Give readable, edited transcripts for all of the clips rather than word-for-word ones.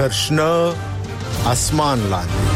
ترشنه اسمان لاندې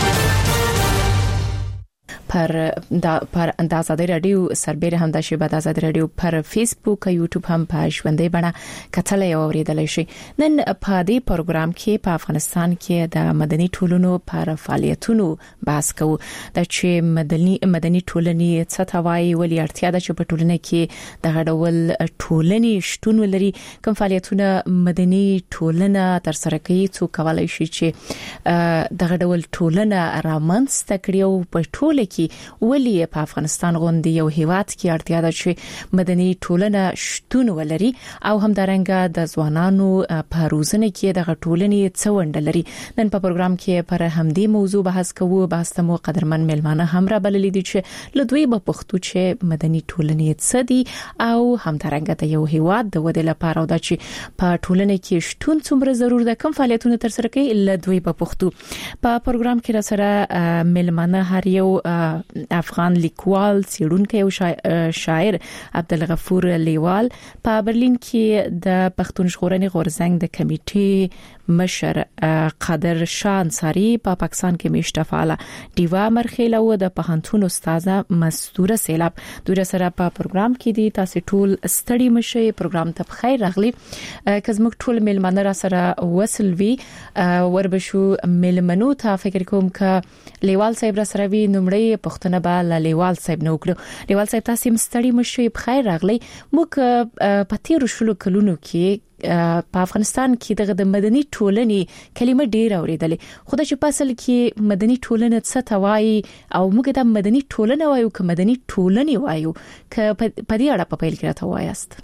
پر د آزادۍ رادیو سربېره هم د شبکې د آزادۍ رادیو پر فیسبوک او یوټیوب هم په ژوندۍ بڼه کتلای او اوریدلای شي. نن په دې پروګرام کې په افغانستان کې د مدني ټولنو پر فعالیتونو بحث کوو. د چې مدني ټولنې څه ته وایي، ولې اړتیا ده چې په ټولنه کې د غړول ټولنې شتون ولري، کوم فعالیتونه مدني ټولنه تر سره کوي، څو کولای شي چې د غړول ټولنه رامنځته کړي او په ټوله کې ولې په افغانستان غوندي یو هیواد کې اړتیا ده چې مدني ټولنه شتون ولري او همدارنګه د ځوانانو په روزنه کې د ټولنې څه ونډه لري. نن په پروګرام کې پر همدې موضوع بحث کوو. بحث ته مو قدرمن ملمانه هم را بللي دي چې لدوی په پښتو چې مدني ټولنې څه دي او همدارنګه د یو هیواد د ودې لپاره او د چې په ټولنه کې شتون څومره ضرور ده، کوم فعالیتونه تر سره کوي لدوی په پښتو. په پروګرام کې را سره ملمانه هر یو افغان لیکوال، څېړونکی او شاعر عبدالغفور لیوال په برلین کې د پښتون ژغورنې غورځنګ د کمیټې مشر قادر شاه انصاری، په پاکستان کې میشته فعاله دیوا مرخیل او د پوهنتون استاده مستوره سیلاب دوی سره په پروګرام کې دي. تاسو ټول ستړي مشئ، پروګرام ته بخیر راغلي. کزموږ ټول ملمنه را سره وصل وی وربشو ملمنو ته فکر کوم ک لیوال صاحب را سره وی نمړی پښتنه به لیوال صاحب نو کړو. لیوال صاحب تاسو مستړي مشئ، بخیر راغلي. موږ په تیر شلو کلونو کې په افغانستان کې د مدني ټولنې کلمه ډیر اوریدلې، خو د اصل کې مدني ټولنه څه ته وایي او موږ د مدني ټولنه وایو که مدني ټولنې وایو، که په دې اړه په پیل کې راته وایاست.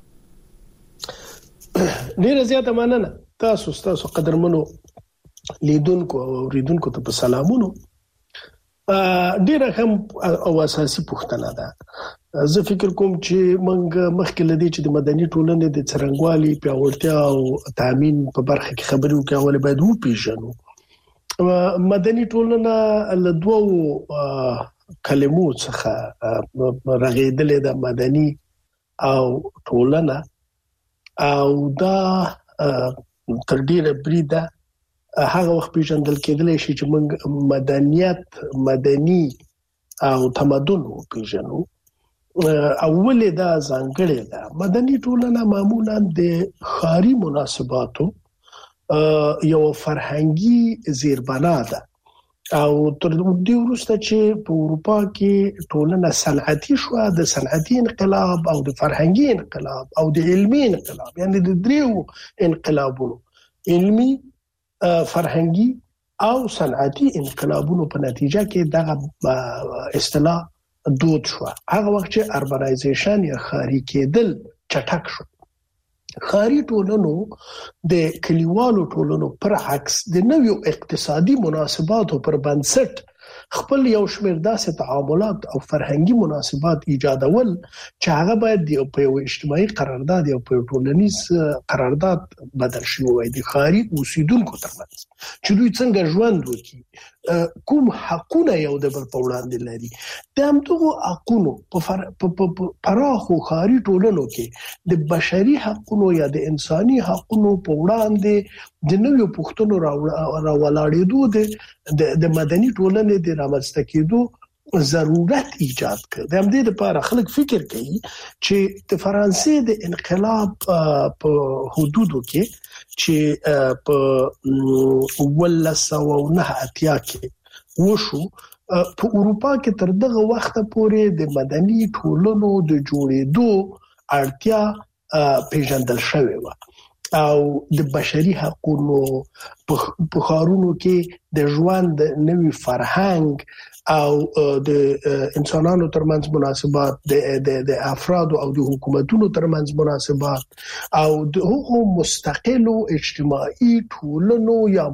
ډیر زیاته مننه. تاسو قدرمنو لیدونکو او اوریدونکو ته په سلامونو. ډیره هم او اساسي پوښتنه ده. زه فکر کوم چې موږ مخکې لدی چې د مدني ټولنې د څرنګوالي پیاوړتیا او تامین په برخه کې خبرې وکړو، ولې باید وپیژنو. مدني ټولنه له دوو کلمو څخه رغېدلې ده، مدني او ټولنه، او دا تر ډیره بریده هغه وخت پیژندل کېدلی شي چې موږ مدنیت، مدني او تمدن پیژنو. اول دا ځانګړی ده. مدني ټولنه معمولا د ښاري مناسباتو یو فرهنګي زیربنا ده، او تر دې وروسته چې په اروپا کې ټولنه صنعتي شو، د صنعتي انقلاب او د فرهنګي انقلاب او د علمي انقلاب، یعنی د دریو انقلابونو، علمي، فرهنګي او صنعتي انقلابونو په نتیجه کې دغه اصطلاح دود شو. هغه وخت چې اربنایزیشن یا ښاري کېدل چټک شو. ښاري ټولنو د کلیوالو ټولنو پر عکس د نویو اقتصادي مناسباتو پر بنسټ خپل یو شمېر داسې تعاملات او فرهنګي مناسبات ایجادول چې هغه باید په یو اجتماعي قرارداد یا په ټولنیز قرارداد بدل شي وای د ښاري اوسیدونکو ترمنځ، چې دوی څنګه ژوند وکړي، کوم حقونه یو د بل په وړاندې لري. د همدغو حقونو په پراخو ښاري ټولنو کې د بشري حقونو یا د انساني حقونو په وړاندې د نویو پوښتنو راولاړېدو د مدني ټولنې د رامنځته کېدو ضرورت ایجاد کړ. د همدې لپاره خلک فکر کوي چې د فرانسې د انقلاب په حدودو کې چې په 1909 کې وشو، په اروپا کې تر دغه وخت پورې د مدني ټولنو د جوړېدو اړتیا پیژندل شوې و، او د بشري حقوقو په ښارونو کې د ژوند نوي فرهنګ او د انسانانو ترمنځ مناسبات، د افراد او د حکومتونو ترمنځ مناسبات، او د هغو مستقلو اجتماعي ټولنو یا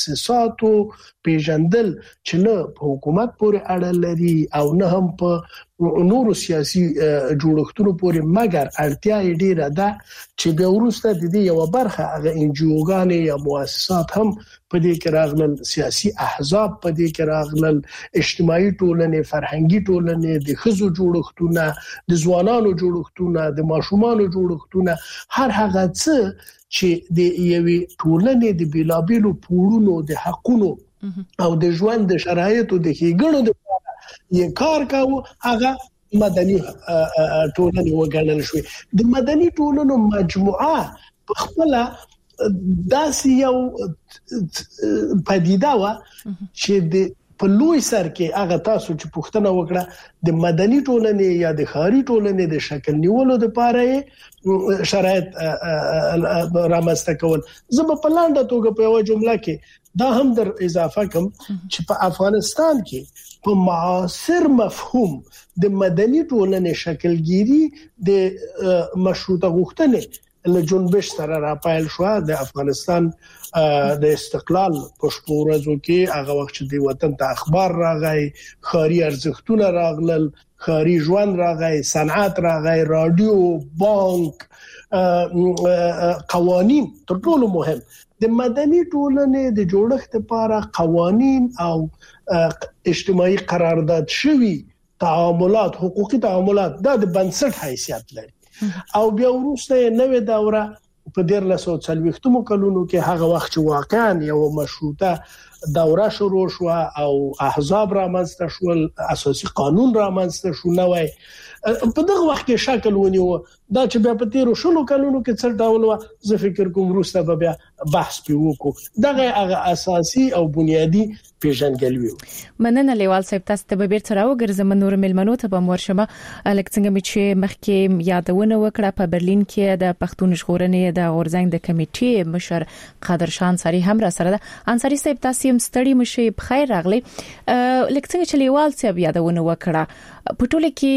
مؤسساتو پیژندل چې نه په حکومت پورې اړه لري او نه هم په نورو سیاسي جوړښتونو پورې، مګر اړتیا یې ډیره ده چې بیا وروسته د دې یو برخه هغه انجیوګانې یا مؤسسات هم په دې کې راغلل، سیاسي احزاب په دې کې راغلل، اجتماعي ټولنې، فرهنګي ټولنې، د ښځو جوړښتونه، د ځوانانو جوړښتونه، د ماشومانو جوړښتونه، هر هغه څه چې د یوې ټولنې د بیلابیلو پوړونو د حقونو او د ژوند د شرایطو د ښېګڼو د یې کار کاوه، هغه مدني ټولنې وګڼل شوې. د مدني ټولنو مجموعه په خپل داسې یو پدیده و چې د په لوی سر کې هغه تاسو چې پوښتنه وکړه د مدني ټولنې یا د ښاري ټولنې د شکل نیولو لپاره شرایط رامنځته کول. زه په لاندې توګه په یو جمله کې دا هم در اضافه کوم چې په افغانستان کې په معاصر مفهوم د مدني ټولنې شکلګيري د مشروطه غوښتنې له جنبش سره راپایل شو. د افغانستان د استقلال په شپورزو کې هغه وخت چې د وطن ته اخبار راغی، خاري ارزښتونه راغلل، خاري ژوند راغی، صنعت راغی، رادیو، بانک، قوانين. تر ټولو مهم د مدني ټولنې د جوړښت لپاره قوانين او اجتماعي قرارداد شوی تعاملات، حقوقي تعاملات د بنسټ حیثیت لري. او بیا وروسته نوې دوره په 1940 کلونو کې هغه وخت چې واقعا یو مشروطه دوره شروع شو او احزاب رامنځته شول، اساسي قانون رامنځته شو، نوې په دغه وخت کې شکل ونیو. دا چې بیا په 13 کلونو کې څه ډول و، زه فکر کوم وروسته بیا بحث پیوکو. دغه هغه اساسي او بنیادی پیژنګلوي. مننه لیوال صاحب، تاسو ته به بیرته راوګرځم. نور ملمنو ته به ورشمه لکه څنګه چې مخکې یادونه وکړه په برلین کې د پښتون ژغورنې د غورځنګ د کمیټې مشر قادر شاه انصاری هم را سره ده. انصاری صاحب تاسو هم ستړي مشي، بخیر راغلی. لکه څنګه چې لیوال صاحب یادونه وکړه په ټوله کې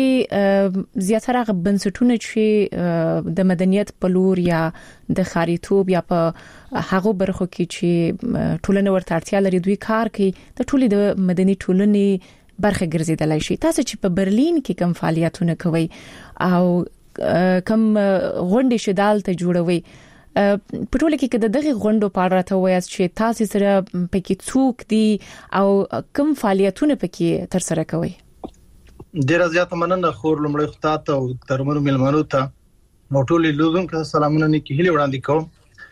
زیاتره بنسټونه چې د مدنیت په لور یا د خاریتوب یا په هغه برخو کې چې ټولنه ورته اړتیا لري دوی کار کوي، د ټولې د مدني ټولنې برخه ګرځیدلای شي. تاسو چې په برلین کې کوم فعالیتونه کوي او کوم غونډې شدال ته جوړوي، په ټوله کې دغه غونډو په اړه راته وایي چې تاسو سره پکې څوک دي او کوم فعالیتونه پکې تر سره کوي؟ ډیر زیات مننه خور لمړی خطاته او ترمنو ملمنو ته موټولې لودونکو سلامونه نیکی هلي وړاندې کوم.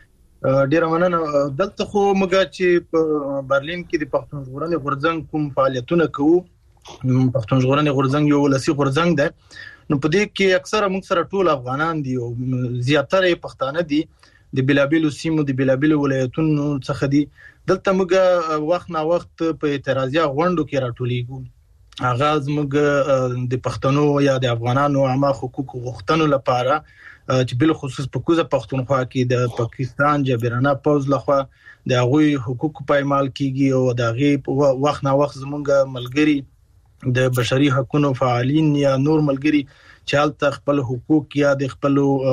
ډیر مننه. دلته خو موږ چې په برلین کې د پښتون ژغورنې غورځنګ کوم فعالیتونه کوو، پښتون ژغورنې غورځنګ یو ولسی غورځنګ دی، نو په دې کې اکثره موږ سره ټول افغانان دي او زیاتره پښتانه دي، د بلابلو سیمو د بلابلو ولایتونو څخه دي. دلته موږ وخت نا وخت په اعتراضي غونډو کې راټولېږو. اغاز موږ د پښتنو یا د افغانانو عامه حقوق غوښتنو لپاره چې بل خصوص په کوزه پښتونخوا کې د پاکستان جبرانه پوز لخوا د هغوی حقوق پایمال کیږي او د هغه وخت نا وخت زموږ ملګری د بشري حقوقو فعالین یا نور ملګری چې حالت خپل حقوق یا د خپل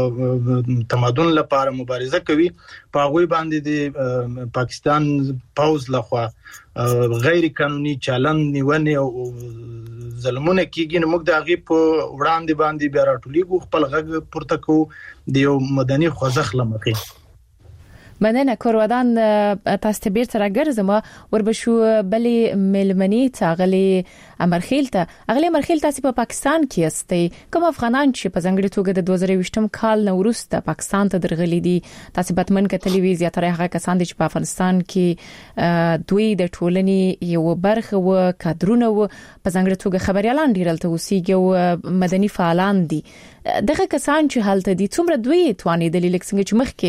تمدن لپاره مبارزه کوي، په هغه باندې د پاکستان پوز لخوا غیر قانوني چلن نیونه او ظلمونه کیږي. نو موږ د هغه په وړاندې باندې بیا راټولېږو، خپل غږ پورته کوو د یو مدني خوځښت لمخې. مننه. کورودان تاسو ته بیرته راګرځم وربشو بلې ملمنی تاغلی امرخیل ته تاسو په پاکستان کې استئ. کوم افغانان چې په ځنګړي توګه د 2020 کال نو وروسته پاکستان ته درغلي دي، تاسو بتمن کې تلویزیون ترې هغه کسان چې په افغانستان کې دوی د ټولنې یو برخه و کادرونه و په ځنګړي توګه خبريالان ډیرلته اوسېږي او مدني فعالان دي، دغه کسان چې حالت دي څومره دوی توانې د لیک څنګه چې مخ کې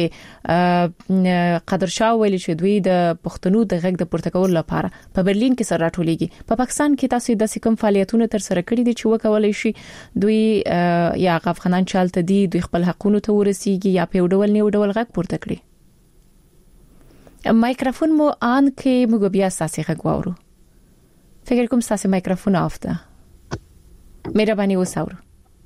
قادر شاه ویل چې دوی د پښتنو د غږ د پورته کولو لپاره په برلین کې سره راټولېږي. په پاکستان کې تاسو د کوم فعالیتونه تر سره کړی دي چې وکولای شي دوی یا افغانان چالت دي دوی خپل حقوقو ته ورسیږي یا په ډول نه ډول غږ پورته کړي؟ مایکروفون مو آن کې موږ بیا ساسي غږ واورو. فکر کوم ساسي مایکروفون افته. مهرباني وساورو.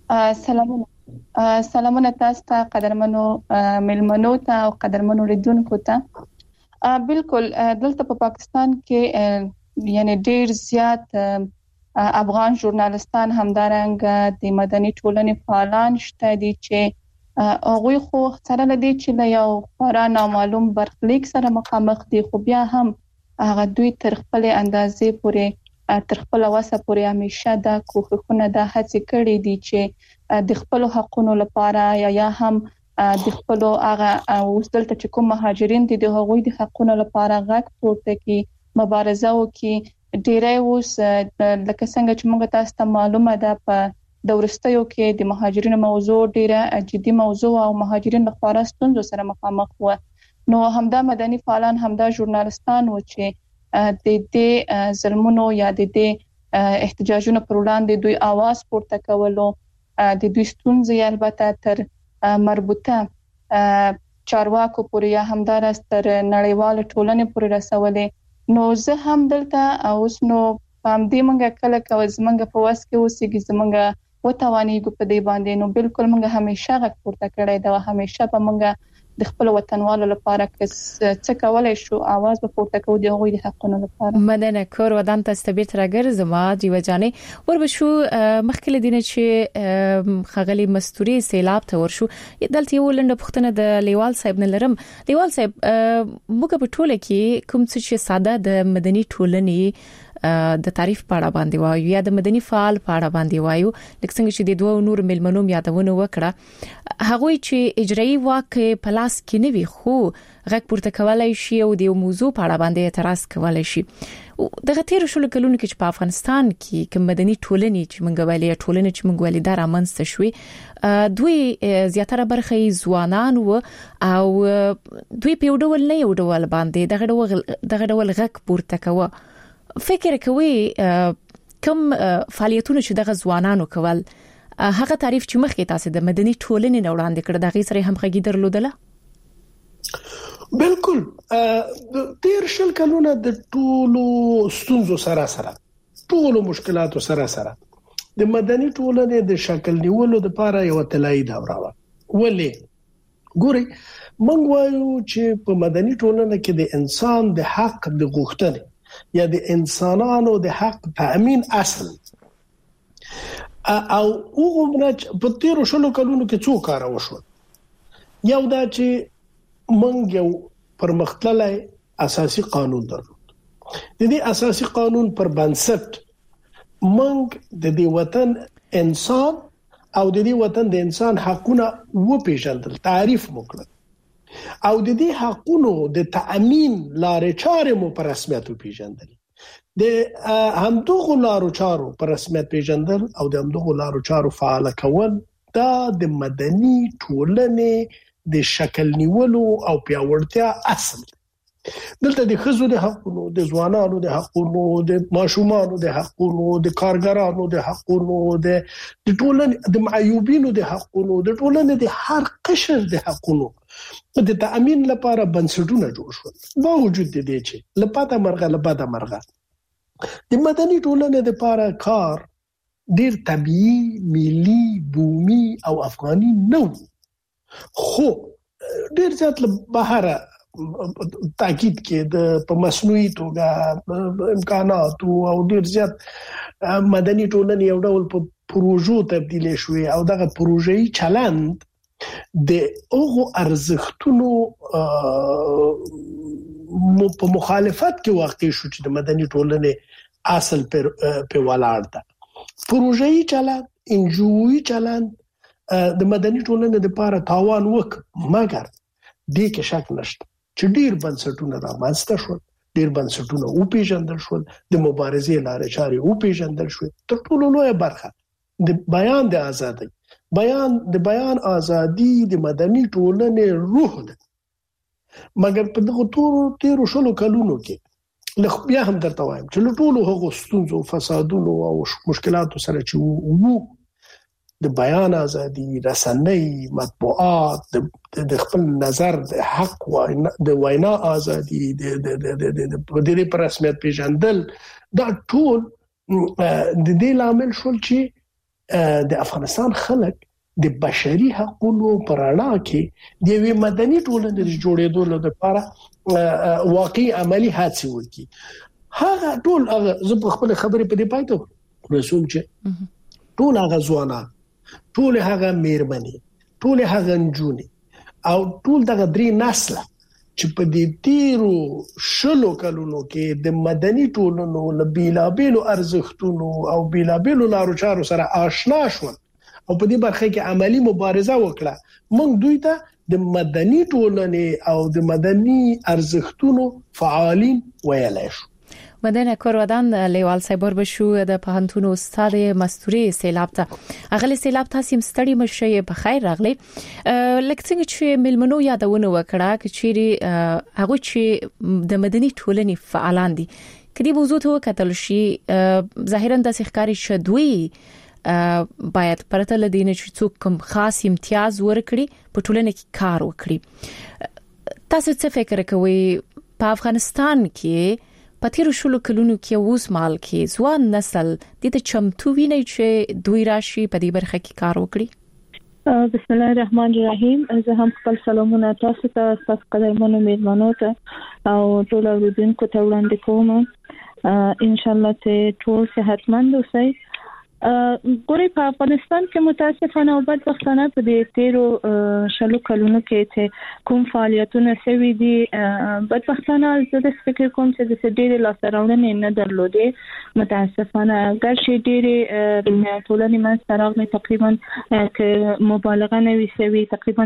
سلامونه تاسو ته قدرمنو ملمنو ته او قدرمنو ریدونکو ته. بالکل دلته په پاکستان کې یعنی ډیر زیات افغان ژورنالستان همدارنګ د مدني ټولنې فعالان شته دي چې هغوی خو سره لدی چې له یو خورا نامعلوم برخلیک سره مخامخ دي، خو بیا هم هغه دوی تر خپل اندازې پورې تر خپل وسه پورې همیشه د کوښښونه د هڅې کړې دي چې د خپل حقوقو لپاره یا هم د خپل هغه وسدلته چې کوم مهاجرین دي د هغوی د حقوقو لپاره غږ پورته کوي، مبارزه وکړي. ډیری اوس لکه څنګه چې موږ تاسو ته معلومه ده په دورستیو کې د مهاجرینو موضوع ډیره جدي موضوع او مهاجرین له خورا ستونزو سره مخامخ و. نو همدا مدني فعالان همدا ژورنالستان و چې د دې ظلمونو یا د دې احتجاجونو پر وړاندې دوی आवाज پورته کولو، د دوی ستونزې البته تر مربوطه چارواکو پورې یا همدارس تر نړیوال ټولنې پورې رسولې. نو زه هم دلته اوس نو پام دې منګه کله کوي زمنګ په واس کې اوسېږي زمنګ وتوانیږي په دې باندې. نو بالکل منګه همیشه غږ پورته کړی دا، همیشه په منګه د خپل وطنوالو لپاره څه کولای شو आवाज به پورته کوو د هغوی د حقوقو لپاره. مدنه کور ودان ته استبیر ترګر زما جیو جانې ور بشو مخکله دینه چې خغلی مستوري سیلاب ته ورشو دلته یو لنډه پښتنه د لیوال صاحب نه لرم. لیوال صاحب موږ په ټوله کې کوم څه چې ساده د مدني ټولنې د تعریف په اړه باندې وایو یا د مدني فعال په اړه باندې وایو، لکه څنګه چې د دوه نور ملمنو یادونه وکړه، هغه چې اجرایي واک په لاس کې نه وي خو غږ پورته کولای شي او د موضوع په اړه باندې اعتراض کولای شي. دغه تیر شول کلونه کې چې په افغانستان کې کوم مدني ټولنې چې موږ ویلې ټولنې چې موږ ویلې دا رامنځته شوې، دوی زیاتره برخه ځوانان و او دوی په ډول نه یو ډول باندې دغه ډول غږ پورته کوي. فکر کوي کوم فعالیتونه چې دغه ځوانانو کول هغه تعریف چې مخکې تاسو د مدني ټولنې نه وړاندې کړ دغه سره هم خګي درلودله؟ بالکل تیر شل کلونه د ټولو ستونزو سره ټولو مشکلاتو سره د مدني ټولنې د شکل نیولو لپاره یو طلایی دوره و. ولې ګوري موږ وایو چې په مدني ټولنه کې د انسان د حق د غوښتنې یا د انسانانو د حق تأمین اصل او هغه په تیر شلو کلونو کې څو کار وشو. یو دا چې موږ یو پرمختللی اساسي قانون درلود. د دې اساسي قانون پر بنسټ موږ د دې وطن انسان او د دې وطن د انسان حقونه وپیژندل، تعریف وکړل او د دې حقونو د تأمین لارې چارې مو په رسمیت پیژندل. د همدغه لارو چارو په رسمیت پیژندل او د همدغه لارو چارو فعال کول دا د مدني ټولنې د شکل نیولو او پیاوړتیا اصل. دلته د ښځو د حقونو، د ځوانانو د حقونو، د ماشومانو د حقونو، د کارګرانو د حقونو، د ټولنې د معیوبینو د حقونو، د ټولنې د هر قشر د حقونو د تأمین لپاره بنسټونه جوړ شول. باوجود د دې چې لپاره مرغه د مدني ټولنې لپاره کار ډیر طبيعي، ملي، بومي او افغاني نه و، خو ډیر ځات له بهر تاکید کې د په مصنوعي توګه امکانات او ډیر زیات مدني ټولنې یو ډول په پروژو تبدیل شوې او دغه پروژې چلند د اوغو ارزښتونو په مخالفت کې واقع شو چې د مدني ټولنې اصل پر ولاړ ده. پروژې چلند، انجوي چلند د مدني ټولنې لپاره تاوان وک، مګر دې کې شک نشته چې ډیر بنسټونه رامنځته شول، ډیر بنسټونه او پیژندل شول، د مبارزې لارې چارې او پیژندل شول. تر ټولو لویه برخه د بیان د ازادۍ، د بیان ازادي د مدني ټولنې روح ده. مګر په دغه تیر شلو کلونو کې لخ بیا هم درته وایم چې ټولو هغو ستونزو، فسادونو او مشکلاتو سره چې وو د بیان ازادي، رسنۍ، مطبوعات، د خپل نظر د حق د وینا ازادي، د دې پر رسمیت پیژندل، دا ټول د دې لامل شول چې د افغانستان خلک د بشري حقوقو پر اړه کې د یوې مدني ټولنې د جوړېدو لپاره واقعي عملی هڅې وکړي. هغه ټول زه په خپل خبرې په دې پاتې رسوم چې ټول هغه ځوانان ټول هغه میرمنې ټول هغه نجونې او ټول دغه درې نسل چې په دې تیرو شلو کلونو کې د مدني ټولنو لبیلابلو ارزښتونو او بیلابلو لارو چارو سره آشنا شول او په دې برخه کې عملی مبارزه وکړه موږ دوی ته د مدني ټولنې او د مدني ارزښتونو فعالین ویلای شو. مدنه کورودان لیوال سایبر بشو د پهنتون استاد مستوري سیلاب ته اغلی سیلاب تاسو مستړی مشه په خیر راغلی لکه څنګه چې ملمنو یادونه وکړه چې چیرې هغه چې د مدني ټولنې فعالان دي کدي موضوع ته وکتل شي ظاهرا د ښکاری شدوي باید پرته لدینه چې څوک کوم خاص امتیاز ورکړي په ټولنه کې کار وکړي. تاسو څه فکر کوئ په افغانستان کې پاتیرو شلو کلونو کې اوس مال کې ځوان نسل د ته چمتو ویني چې دوی راشي په دې برخه کې کار وکړي؟ بسم الله الرحمن الرحیم. زه هم خپل سلامونه تاسو ته تاسو قدرمنو میلمنو ته او ټول اوریدونکو ته وړاندې کوم. ان شاء الله ته ټول صحتمند اوسئ. ګوري په افغانستان کې متاسفانه او بدبختانه په دې تیرو شلو کلونو کې چې کوم فعالیتونه سوي دي بدبختانه زه د فکر کوم چې د ډېرې لاسراوړنې نه درلودې متاسفانه ګرشي ډېرې ټولنې من سره تقریبا ک مبالغه نه وي سوي تقریبا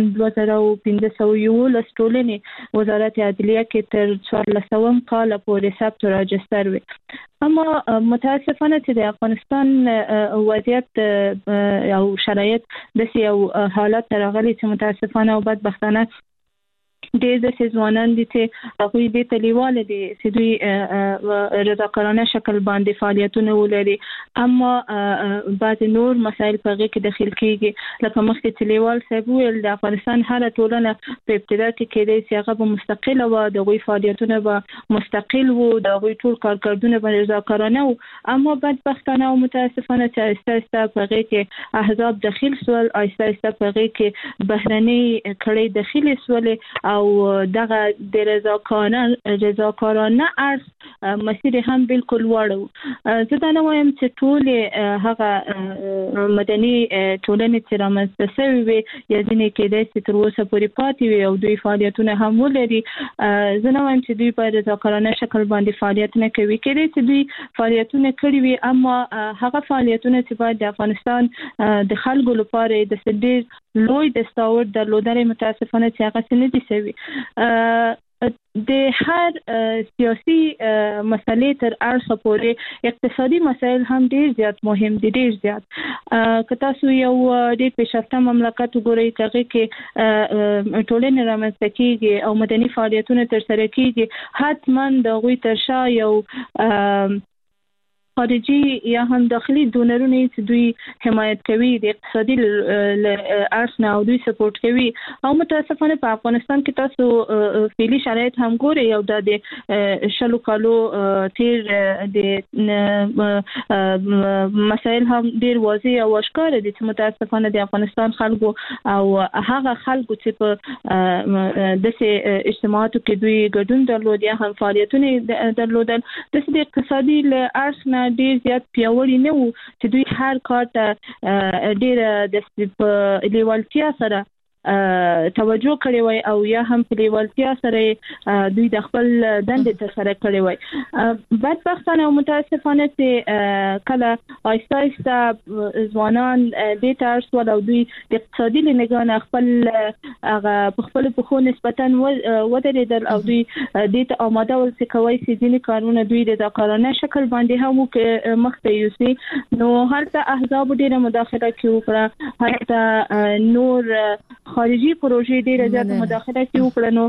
2511 ټولنې وزارت عدلیه کې تر 14 کال پورې ثبت راجستر وي. اما متاسفانه چې د افغانستان وضعیت او شرایط د سیو حالت راغلي چې متاسفانه او بدبختانه ډېر د ځوانان دي چې هغه دې تلیواله دي چې دوی رضاکارانه شکل باندې فعالیتونه ولري اما بعض نور مسایل په هغه کې داخل کیږي لکه مخکې تلیوال صاحب ویل د افغانستان هر ټولنه په ابتدا کې کېدای چې هغه مستقله و د غوي فعالیتونه به مستقل وو د غوي ټول کارکردونه به رضاکارانه وو اما بدبختانه او متاسفانه چې آهسته په هغه کې احزاب داخل سول آهسته په هغه کې بهرني کړي داخلي سول او دغه د رضاکارانه ارث مسیر هم بالکل وړو. زه دا نه وایم چې ټول هغه مدني ټولنې چې رامنځته شوي وي یا ځینې کېدای چې تر اوسه پورې پاتې وي او دوی فعالیتونه هم ولري. زه نه وایم چې دوی په رضاکارانه شکل باندې فعالیت نه کوي کېدای چې دوی فعالیتونه کړي وي اما هغه فعالیتونه چې باید د افغانستان د خلکو لپاره د ډېر لوی دستاورد درلودل متاسفانه چې هغه څه نه دي سوي. د هر سیاسي مسلې تر اړخ پورې اقتصادي مسایل هم ډېر زیات مهم دي ډېر زیات که تاسو یو ډېر پیشرفته مملکت وګورئ چې کې ټولنې رامنځته کیږي او مدني فعالیتونه ترسره کیږي حتما د غوي ترشا یو خارجي یا هم داخلي ډونرونه چې دوی حمایت کوي د اقتصادي ارسنه او دوی سپورټ کوي او متاسفانه په افغانستان کې تاسو فعلی شرایط هم ګوري او د شلو کالو تیر د مسائل هم ډیر واضح او اشکار دي چې متاسفانه د افغانستان خلکو او هغه خلکو چې په دغه اجتماعاتو کې دوی ګډون درلود یا هم فعالیتونه درلودل د اقتصادي ارسنه ډیر زیات پیاوړي نه وو چې دوی هر کار ته ډیر د لیوالتیا سره توجه کړی وای او یا هم په لیوالتیا سره دوی د خپل دندې ترسره کړی وای. بدبختانه او متاسفانه چې کله آیسته ځوانان د تاسو او دوی د اقتصادي لنګان خپل هغه په خپل په نسبتا ودرېدل او دوی د آماده ول چې کوي چې ځینې کارونه دوی د کارانه شکل باندې هم مخته یوسي نو هرته احزاب ډیره مداخله کوي هرته نور خارجي پروژې ډیره زیاته مداخله کوي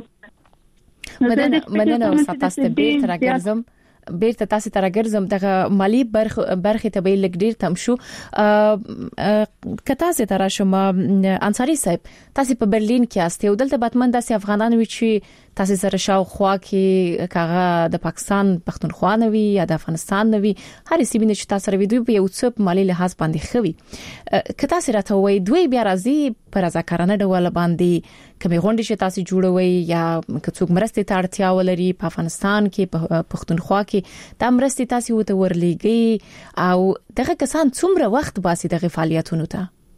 وکړنو مدنه او تاسو بیرته تاسو ته راګرځم دغه مالی برخه ته به لګ ډیر تم شو کته زه تر شم انصاری صاحب تاسو په برلین کې استه او دلته باتمن د افغانانو چې تاسو سره شاوخوا کې کاغه د پاکستان پښتونخوا نوي یا د افغانستان نوي هر سیمه چې تاسو سره ویډیو په یو څه مالی لحاظ باندې خوي کته سره ته وای دوی بیا راځي پر ځکرانه ډول باندې کمه غونډه چې تاسو جوړوي یا کڅوګ مرستې ته اړتیا ولري په افغانستان کې په پښتونخوا کې د مرستې تاسو ته ورلېږي او دغه کسان څومره وخت باسي دغه فعالیتونو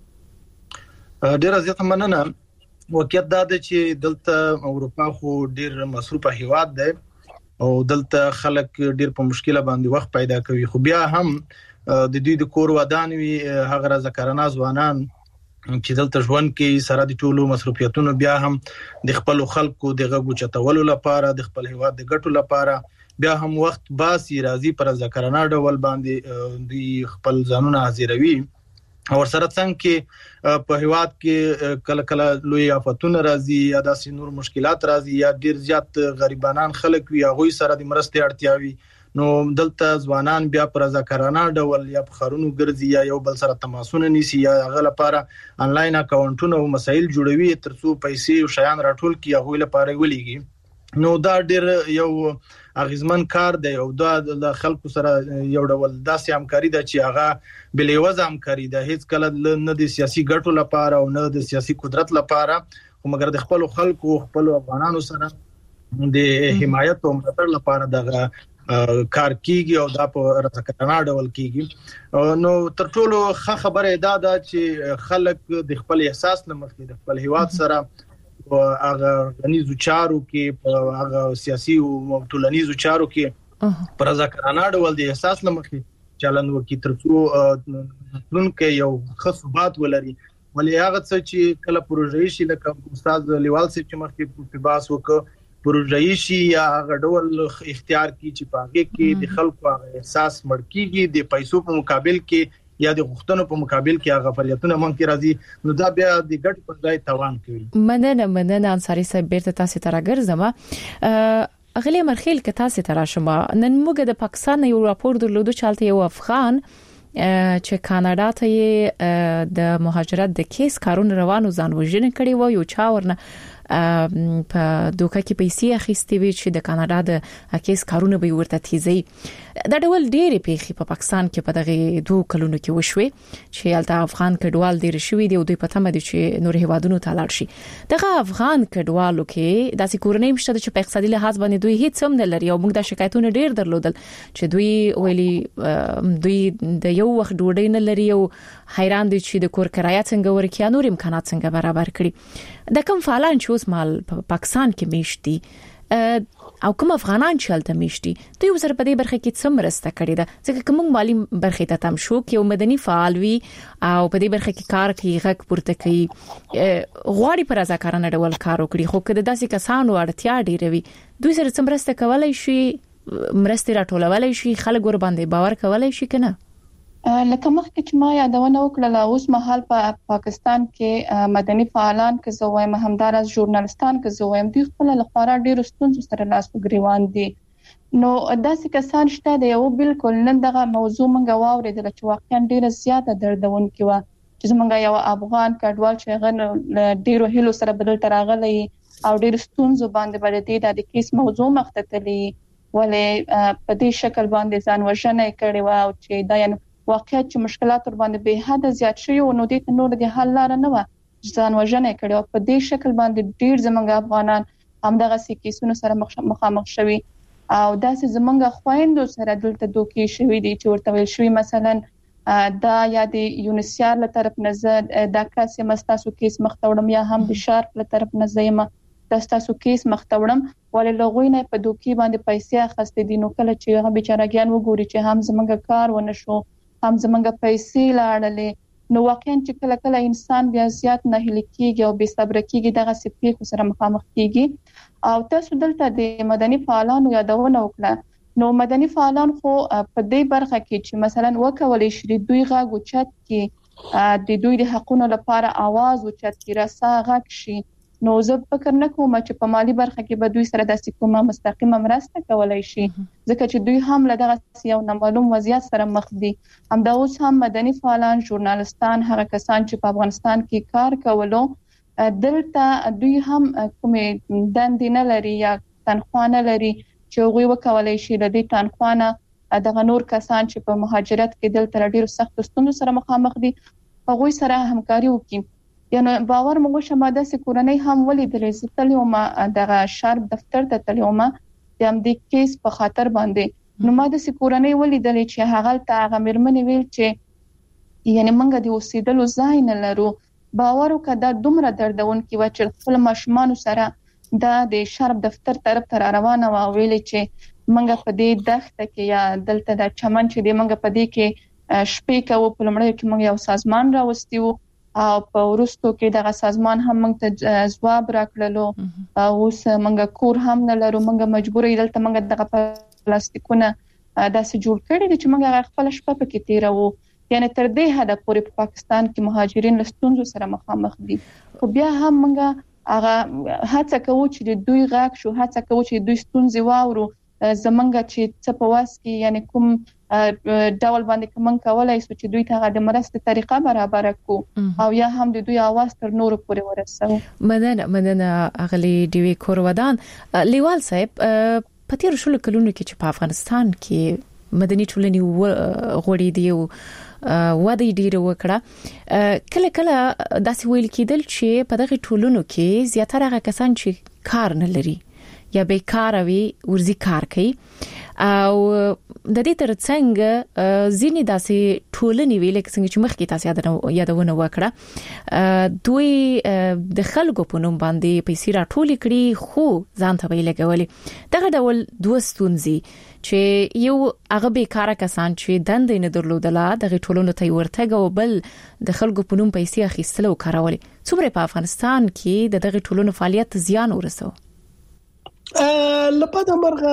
ته ډیر زیات مننه واقعیت دا ده چې دلته اروپا خو ډیر مصروفه هیواد ده او دلته خلک ډیر په مشکله باندې وخت پیدا کوي خو بیا هم د دوی د کور ودان وی هغه ذکرانه ځوانان چې دلته ژوند کوي سره د ټولو مصروفیتونو بیا هم د خپل خلکو د غږ چتولو لپاره د خپل هیواد د ګټو لپاره بیا هم وخت باسي راځي پر ذکرانه ډول باندې د خپل ځانونه حاضروي او سره څنګه کې په هیواد کې کله کله لوی آفتونه راځي یا داسې نور مشکلات راځي یا ډیر زیات غریبانان خلک وي هغه سره د مرستې اړتیا وي نو دلته ځوانان بیا پر ذکرانه ډول یا په خارونو ګرځي یا یو بل سره تماسونه نیسي یا هغه لپاره انلاین اکاونټونه او مسایل جوړوي ترڅو پیسې او شیان راټول کړي هغه لپاره ولېږي نو دا ډیر یو اغیزمن کار دی او دا د خلکو سره یو ډول داسې همکاري ده چې هغه بلېوز همکاري ده هیڅ کله نه د سیاسي ګټو لپاره او نه د سیاسي قدرت لپاره خو مګر د خپل خلکو خپل افغانانو سره د حمایت او ملاتړ لپاره دغه کار کیږي او دا په راتګنه ډول کیږي نو تر ټولو ښه خبره ده چې خلک د خپل احساس لمخې د خپل هیواد سره هغه غنیزو چارو کې په هغه سیاسي او ټولنیزو چارو کې پر ځکرانه ډول د احساس لمخې چلند وکړي ترڅو لونکي یو خصوصات ولري ولې هغه څه چې کله پروژې شي لکه استاد لیوال سي چې مخکې په باس وکړ پروژې شي یا هغه ډول اختیار کی چې پاګه کې د خلکو احساس مړکیږي د پیسو په مقابل کې یا د غوښتنو په مقابل کې هغه فعالیتونه مونږ راځي نو دا بیا د ګټ په ځای توان کوي مننه انصاری صاحب بیرته تاسو ته راګرځم اغلی مرخیل که تاسو ته راشم نن موږ د پاکستان یو راپور درلودو چالت یو افغان چې کاناډا ته د مهاجرت د کیس کارون روانو ځان وژنه کړي و یو چا ورنه په دوکه کې پیسې اخیستې وي چې د کاناډا د کیس کارونه به ورته تیزي دا ډول ډېری پیخي په پاکستان کې په دغه 2 کلونو کې وشوي چې الته افغان کډوال ډېر شوي دي او دوی په تمه دي چې نور هیوادونو ته لاړ شي دغه افغان کډوالو کې داسې کورنۍ مشته چې په اقتصادي لحاظ باندې دوی هیڅ هم نه لري او موږ د شکایتونو ډېر درلودل چې دوی ویلي دوی د یو وخت ډوډۍ نه لري او حیران دي چې د کور کرایه څنګه ورکړي نور امکانات څنګه برابر کړي د کوم فعالان چې اوس مال په پاکستان کې میشتي او کوم افغانان چې هلته میشتي دوی وسره په دې برخه کې څه مرسته کړې ده ځکه کوم مالی برخه ته تم شو کې یو مدني فعال وي او په دې برخه کې کار کوي غږ پورته کوي غواړي پر ځکرانه ډول کار وکړي خو کله داسې کسانو اړتیا ډیره وي دوی سره څه مرسته کولای شي مرسته راټولولای شي خلک ور باندې باور کولای شي کنه لکه مخکې چې ما یادونه وکړه اوس مهال په پاکستان کې مدني فعالان که زه وایم همدارس ژورنالستان که زه وایم دوی خپل لخوا ډېر ستونزې سره لاس ګریوان دي نو داسې کسان شته د یو بالکل نن دغه موضوع مونږ واورېدل چې واقعا ډېر زیاته دردونکې و چې زمونږ یو افغان کډوال چې غن ډېر هلو سره بدل تراغلی او ډېر ستونزو باندې باندې د کیس موضوع مختتلی ولې په دې شکل باندې ځان وژنه کړې و او چې دا یعنی واقعیت چې مشکلات ور باندې به حد زیات شي او نو د نور د حل لار نه و ځان وژنه کړي او په دې شکل باندې ډیر زمونږ افغانان همدغه سکیسونو سره مخامخ شوي او داسې زمونږ خويندو سره دلته دوکې شوي دي چې ورته ویل شوی مثلا دا یا د یونیسیار له طرف نظر د کاسې مستاسو کیس مختوړم یا هم د شارپ له طرف نظر د تاسو کیس مختوړم ولې لغوی نه په دوکې باندې پیسې اخستې دي نو کله چې هغه بیچارهګان وګوري چې هم زمونږ کار ونه شو هم زمونږ پیسې لاړلې نو واقعا چې کله کله انسان بیا زیات نه هلي کېږي او بې صبر کېږي دغه سپیکو سره مخامخ کېږي او تاسو دلته د مدني فعالانو یادونه وکړه نو مدني فعالان خو په دې برخه کې چې مثلا وکولای شي دوی غاغو چت کې د دوی د حقونو لپاره आवाज او چت کې راسا غږ شي نو زه فکر نه کوم چې په مالی برخه کې به دوی سره د کومه مستقیمه مرسته کولای شي ځکه چې دوی هم له دغه یو نامعلوم وضعیت سره مخ دي همدا اوس هم مدني فعالان ژورنالستان هغه کسان چې په افغانستان کې کار کولو دلته دوی هم کومې دندې نه لري یا تنخواه نه لري چې هغوی وکولای شي د دې تنخواه دغه نور کسان چې په مهاجرت کې دلته ډېر سخت ستونزو سره مخامخ دي هغوی سره همکاري وکړي. یعنی باور موږ شماده سې کورنۍ هم ولیدلې زتلې او ما دغه شرب دفتر ته تلې او ما د دې کیس په خاطر باندې نو ما د سې کورنۍ ولیدلې چې هغه ته هغه مرمنې ویل چې یعنی موږ د اوسېدلو ځای نه لرو. باور وکړه دا دومره دردون کې و چې خپل ماشومان سره د شرب دفتر طرف ته روانه و ویلې چې موږ په دې دښته کې یا دلته د چمن چې د موږ په دې کې شپې کوو په لمړی کې موږ یو سازمان راوستي وو او په ورستو کې دغه سازمان هم موږ ته ځواب راکړلو او اوس موږ کور هم نه لرو موږ مجبور یو دلته موږ دغه پلاستیکونه داسې جوړ کړی دي چې موږ خپل شپه پکې تیرو. یعنی تر دې حد پورې په پاکستان کې مهاجرین له ستونزو سره مخامخ دي خو بیا هم موږ هغه هڅه کوو چې د دوی غاښ شو هڅه کوو چې دوی ستونزې واورو زمونږ چې څه په واس کې یعنی کوم ډول باندې کوم کولای شو چې دوی ته د مرستې طریقه برابر کړو او یا هم د دوی आवाज تر نور پورې ورسوي. مننه اغلی دیوی کورودان. لیوال صاحب په تیر شلو کلونو کې چې په افغانستان کې مدني ټولنې غوړې دی او وادي ډیره وکړه کله کله داسې ویل کېدل چې په دغه ټولنو کې زیاتره هغه کسان چې کار نه لري یا بیکاره وي ورزي کار کوي او د دې ترڅنګ ځینې داسې ټولنې ویل څنګه چې مخکې تاسو یادونه وکړه دوی د خلکو په نوم باندې پیسې راټول کړي خو ځان ته ویل کېولې دغه ډول دوه ستونزې چې یو هغه بیکاره کسان چې دندې نه درلودله دغه ټولنو ته ورتګ او بل د خلکو په نوم پیسې اخیستل او کارول څومره په افغانستان کې دغه ټولنو فعالیت زیان ورسو. لپاره مرغه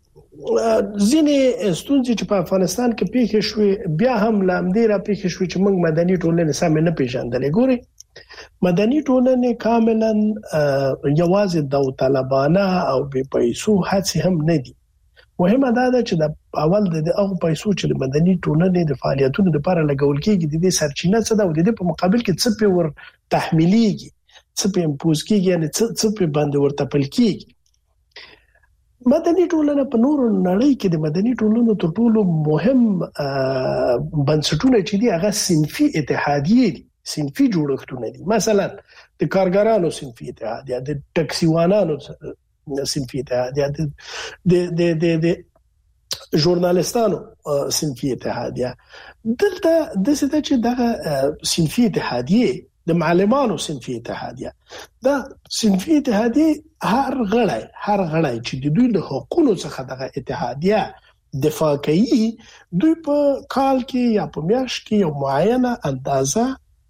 ځینې ستونزې چې په افغانستان کې پیښې شوې بیا هم لامدې را پیښې شوې چې موږ مدني ټولنې سم نه پیژندلې. ګوري مدني ټولنې کاملا یوازې داوطلبانه او بې پیسو هڅې هم نه دي. مهمه ده چې د اول د هغه پیسو چې د مدني ټولنې د فعالیتونو لپاره لګول کېږي د دې سرچینه څه ده او د دې په مقابل کې څه په ور تحمیليږي څه په امپوز کېږي یعنی څه په باندې ورته پل کېږي. مدني ټولنه په نورو نړۍ کې د مدني ټولنو تر ټولو مهم بنسټونه چې دي هغه صنفي اتحادیې دي صنفي جوړښتونه دي. مثلا د کارګرانو صنفي اتحادیه د ټکسیوانانو صنفي اتحادیه د ژورنالستانو صنفي اتحادیه دلته د څه چې دغه صنفي اتحادیه د معلمانو صنفي اتحادیه دا صنفي اتحادیه هر غړی چې د دوی د حقوقو څخه دغه اتحادیه دفاع کوي دوی په کال کې یا په میاشت کې یو معینه اندازه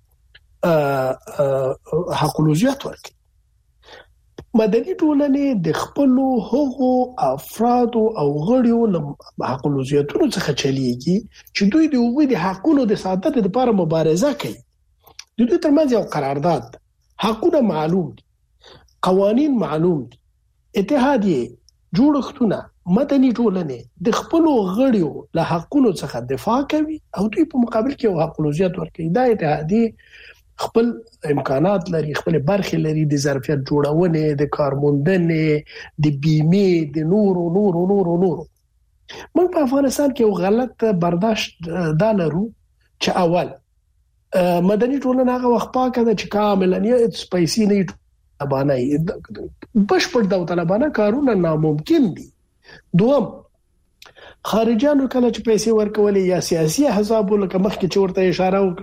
حقوقیت ورکړي. مدني ټولنې د خپل حقوق افراد او غړیو له حقوقیتونو څخه چلیږي چې دوی د هغوی د حقوقو د ساتنې لپاره مبارزه کوي. د دوی ترمنځ یو قرارداد حقونه معلوم دي قوانين معلوم دي اتحادیه جوړښتونه مدني ټولنې د خپل غړیو له حقوقو څخه دفاع کوي او دوی په مقابل کې یو حقوقیت ورکوي. دا اتحادیه خپل امکانات لري خپل برخه لري د ظرفیت جوړونې د کارموندنې د بیمه د نورو. موږ په افغانستان کې یو غلط برداشت دا لرو چې اول مدني ټولنه هغه وخت پاکه ده چې کاملا یې سپیسي نه طالبانه بشپړ داوطلبانه کارونه ناممکن دي. دوم خارجانو کله چې پیسې ورکولې یا سیاسي احزاب لکه مخکې چې ورته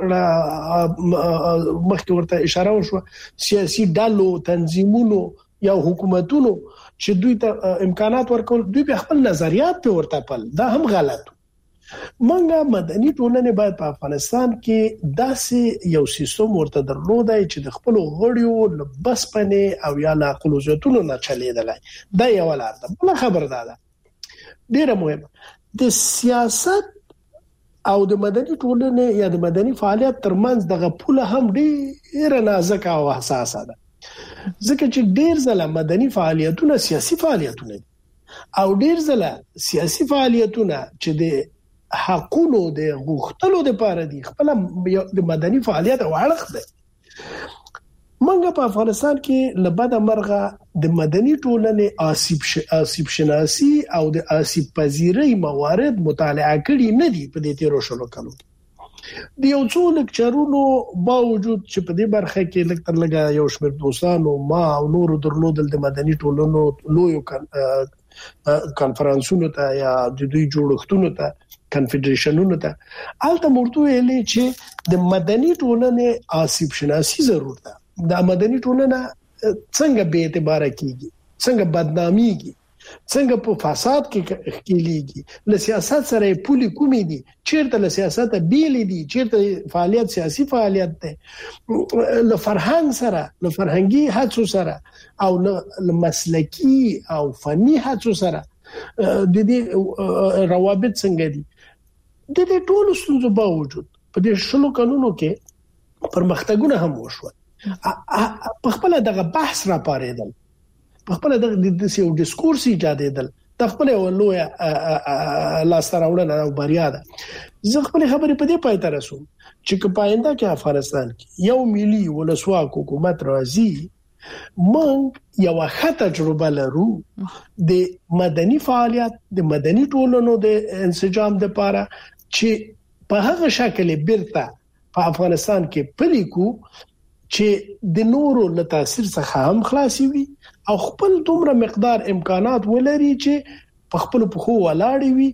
اشاره وشو سیاسي ډلو تنظیمونو یا حکومتونو چې دوی ته امکانات ورکول دوی په خپل نظریات په ورته پل دا هم غلط. منګه مدني ټولنې باید په افغانستان کې داسې یو سیستم ورته درلودای چې د خپل غړیو بس پنه او یا لا خلوزتونو نه چلیدلای. دا یو لار ده. بل خبر ده ډیره مهمه د سیاست او د مدني ټولنې یا د مدني فعالیت ترمنځ دغه پوله هم ډیره نازک او حساسه ده ځکه چې ډیر ځله مدني فعالیتونه سیاسي فعالیتونه او ډیر ځله سیاسي فعالیتونه چې د حقوقو د غوښتلو لپاره دي خپل د مدني فعالیت او اړخ ده. منګه په افغانستان کې لبد مرغه د مدني ټولنې آسیب شناسي او د آسیب پذیری موارد مطالعه کړي نه دي په دې تیرو شلو کلو د یو څو لیکچرونو باوجود چې په دې برخه کې لکتر لګا یو شمېر دوستانو ما او نورو درلودل د مدني ټولنو لویو کانفرنسونو ته یا د دوی جوړښتونو ته کنفدریشنونو ته الته مرتو ویلې چې د مدني ټولنې آسیب شناسي ضرورت ده د مدني ټولنه څنګه به اعتبار کیږي څنګه بدناميږي څنګه په فساد کې کېږي له سیاست سره پولي کومې دي چیرته له سیاست بیل دي چیرته فعالیت سیاسي فعالیت ده له فرهنګ سره له فرهنګي هڅو سره او له مسلکی او فني هڅو سره د دې روابط څنګه دي د دې ټولو ستونزو باوجود په دې شلو قانونو کې پرمختګونه هم وشول په خپل دغه بحث را پاریدل په خپل د سیو ډیسکورس ایجادېدل د خپل ولویا لاستراوړنه او بریا ده زه خپل خبرې په دې پای ته رسوم چې په آینده کې افغانستان کې یو ملي ولسواک حکومت راځي موږ یو ښه تجربه لرو د مدني فعالیت د مدني ټولنو د انسجام لپاره چې په هغه شکل بیرته په افغانستان کې پلیکو چې د نورو له تاثیر څخه هم خلاصي وي او خپل دومره مقدار امکانات ولري چې په خپل پخو ولاړ وي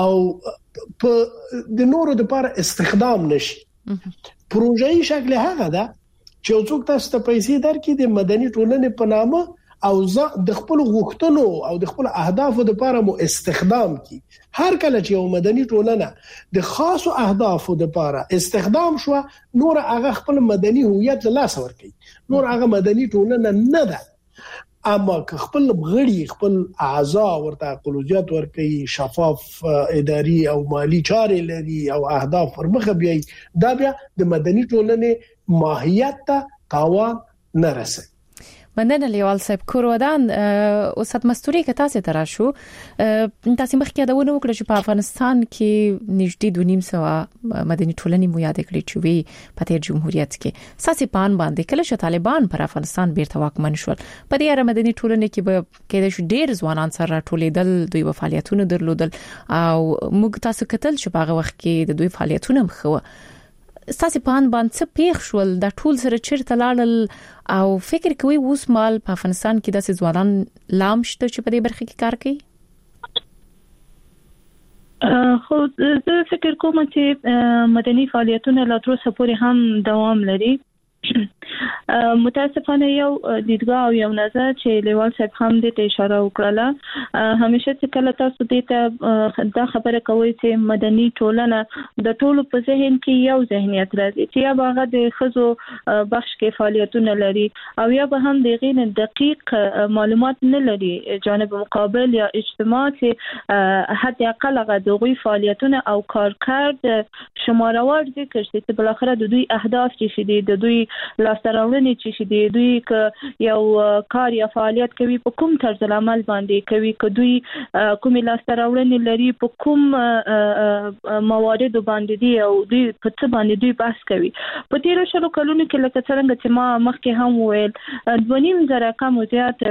او په د نورو لپاره استخدام نشي پروژې شکل هغه ده چې څوک تاسو ته پیسې درکې د مدني ټولنې په نامه او د خپل غوښتنو او د خپل اهدافو لپاره مو استخدام کی هر کله چې یو مدني ټولنه د خاصو اهدافو لپاره استخدام شو نور هغه خپل مدني هویت له لاس ورکړي نور هغه مدني ټولنه نه ده اما که خپل غړي خپل اعضاء ورته اقلوجات ورکړي شفاف اداري او مالی چارې لري او اهداف ورمخه بیا دا بیا د مدني ټولنې ماهیت ته تاوان نه رسي مننه لیوال صاحب کورودان اوسات مستوري که تاسو ترا شو تاسو مخکې دا ونه وکړه چې په افغانستان کې نږدې 2.5 مدني ټولنې مو یاد کړی چې وی په تیر جمهوریت کې ساسي پان باندې کله چې طالبان پر افغانستان بیرته واکمن شول په دې اړه مدني ټولنې کې به کېد شو ډیر ځوانان سره ټولېدل دوی په فعالیتونو درلودل او موږ تاسو کتل چې په هغه وخت کې د دوی فعالیتونه مخه ستاسو په ان باندې څه پیښ شول د ټول سره چیرته لاړل او فکر کوي اوس مال په افغانستان کې د ځوانان لام شته چې په دې برخه کې کار کوي خو زه فکر کوم چې مدني فعالیتونه لا تر اوسه پورې هم دوام لري متاسفانه یو دیدګاه او یو نظر چې لیوال صاحب هم دې اشاره وکړه همیشه چې کله تاسو دې ته دا خبره کوي چې مدني ټولنه د ټولو په ذهن کې یو ذهنیت راځي چې یا هغه د خزو بخش کې فعالیتونه لري او یا به هم د غیر دقیق معلومات نه لري جانب مقابل یا اجتماع چې حتی اقل هغه دغوی فعالیتونه او کارکرد شمارور ذکر شي چې بل اخر د دوی اهداف چې دي د دوی لاستراوړنې چې دي دوی ک یو کار یا فعالیت کوي په کوم طرز العمل باندې کوي ک دوی کوم لاستراوړنې لري په کوم موارد باندې دي او دوی په څه باندې دوی بحث کوي په تیر شلو کلونو کې لکه څنګه چې ما مخکې هم ویل 2.5 کم زیات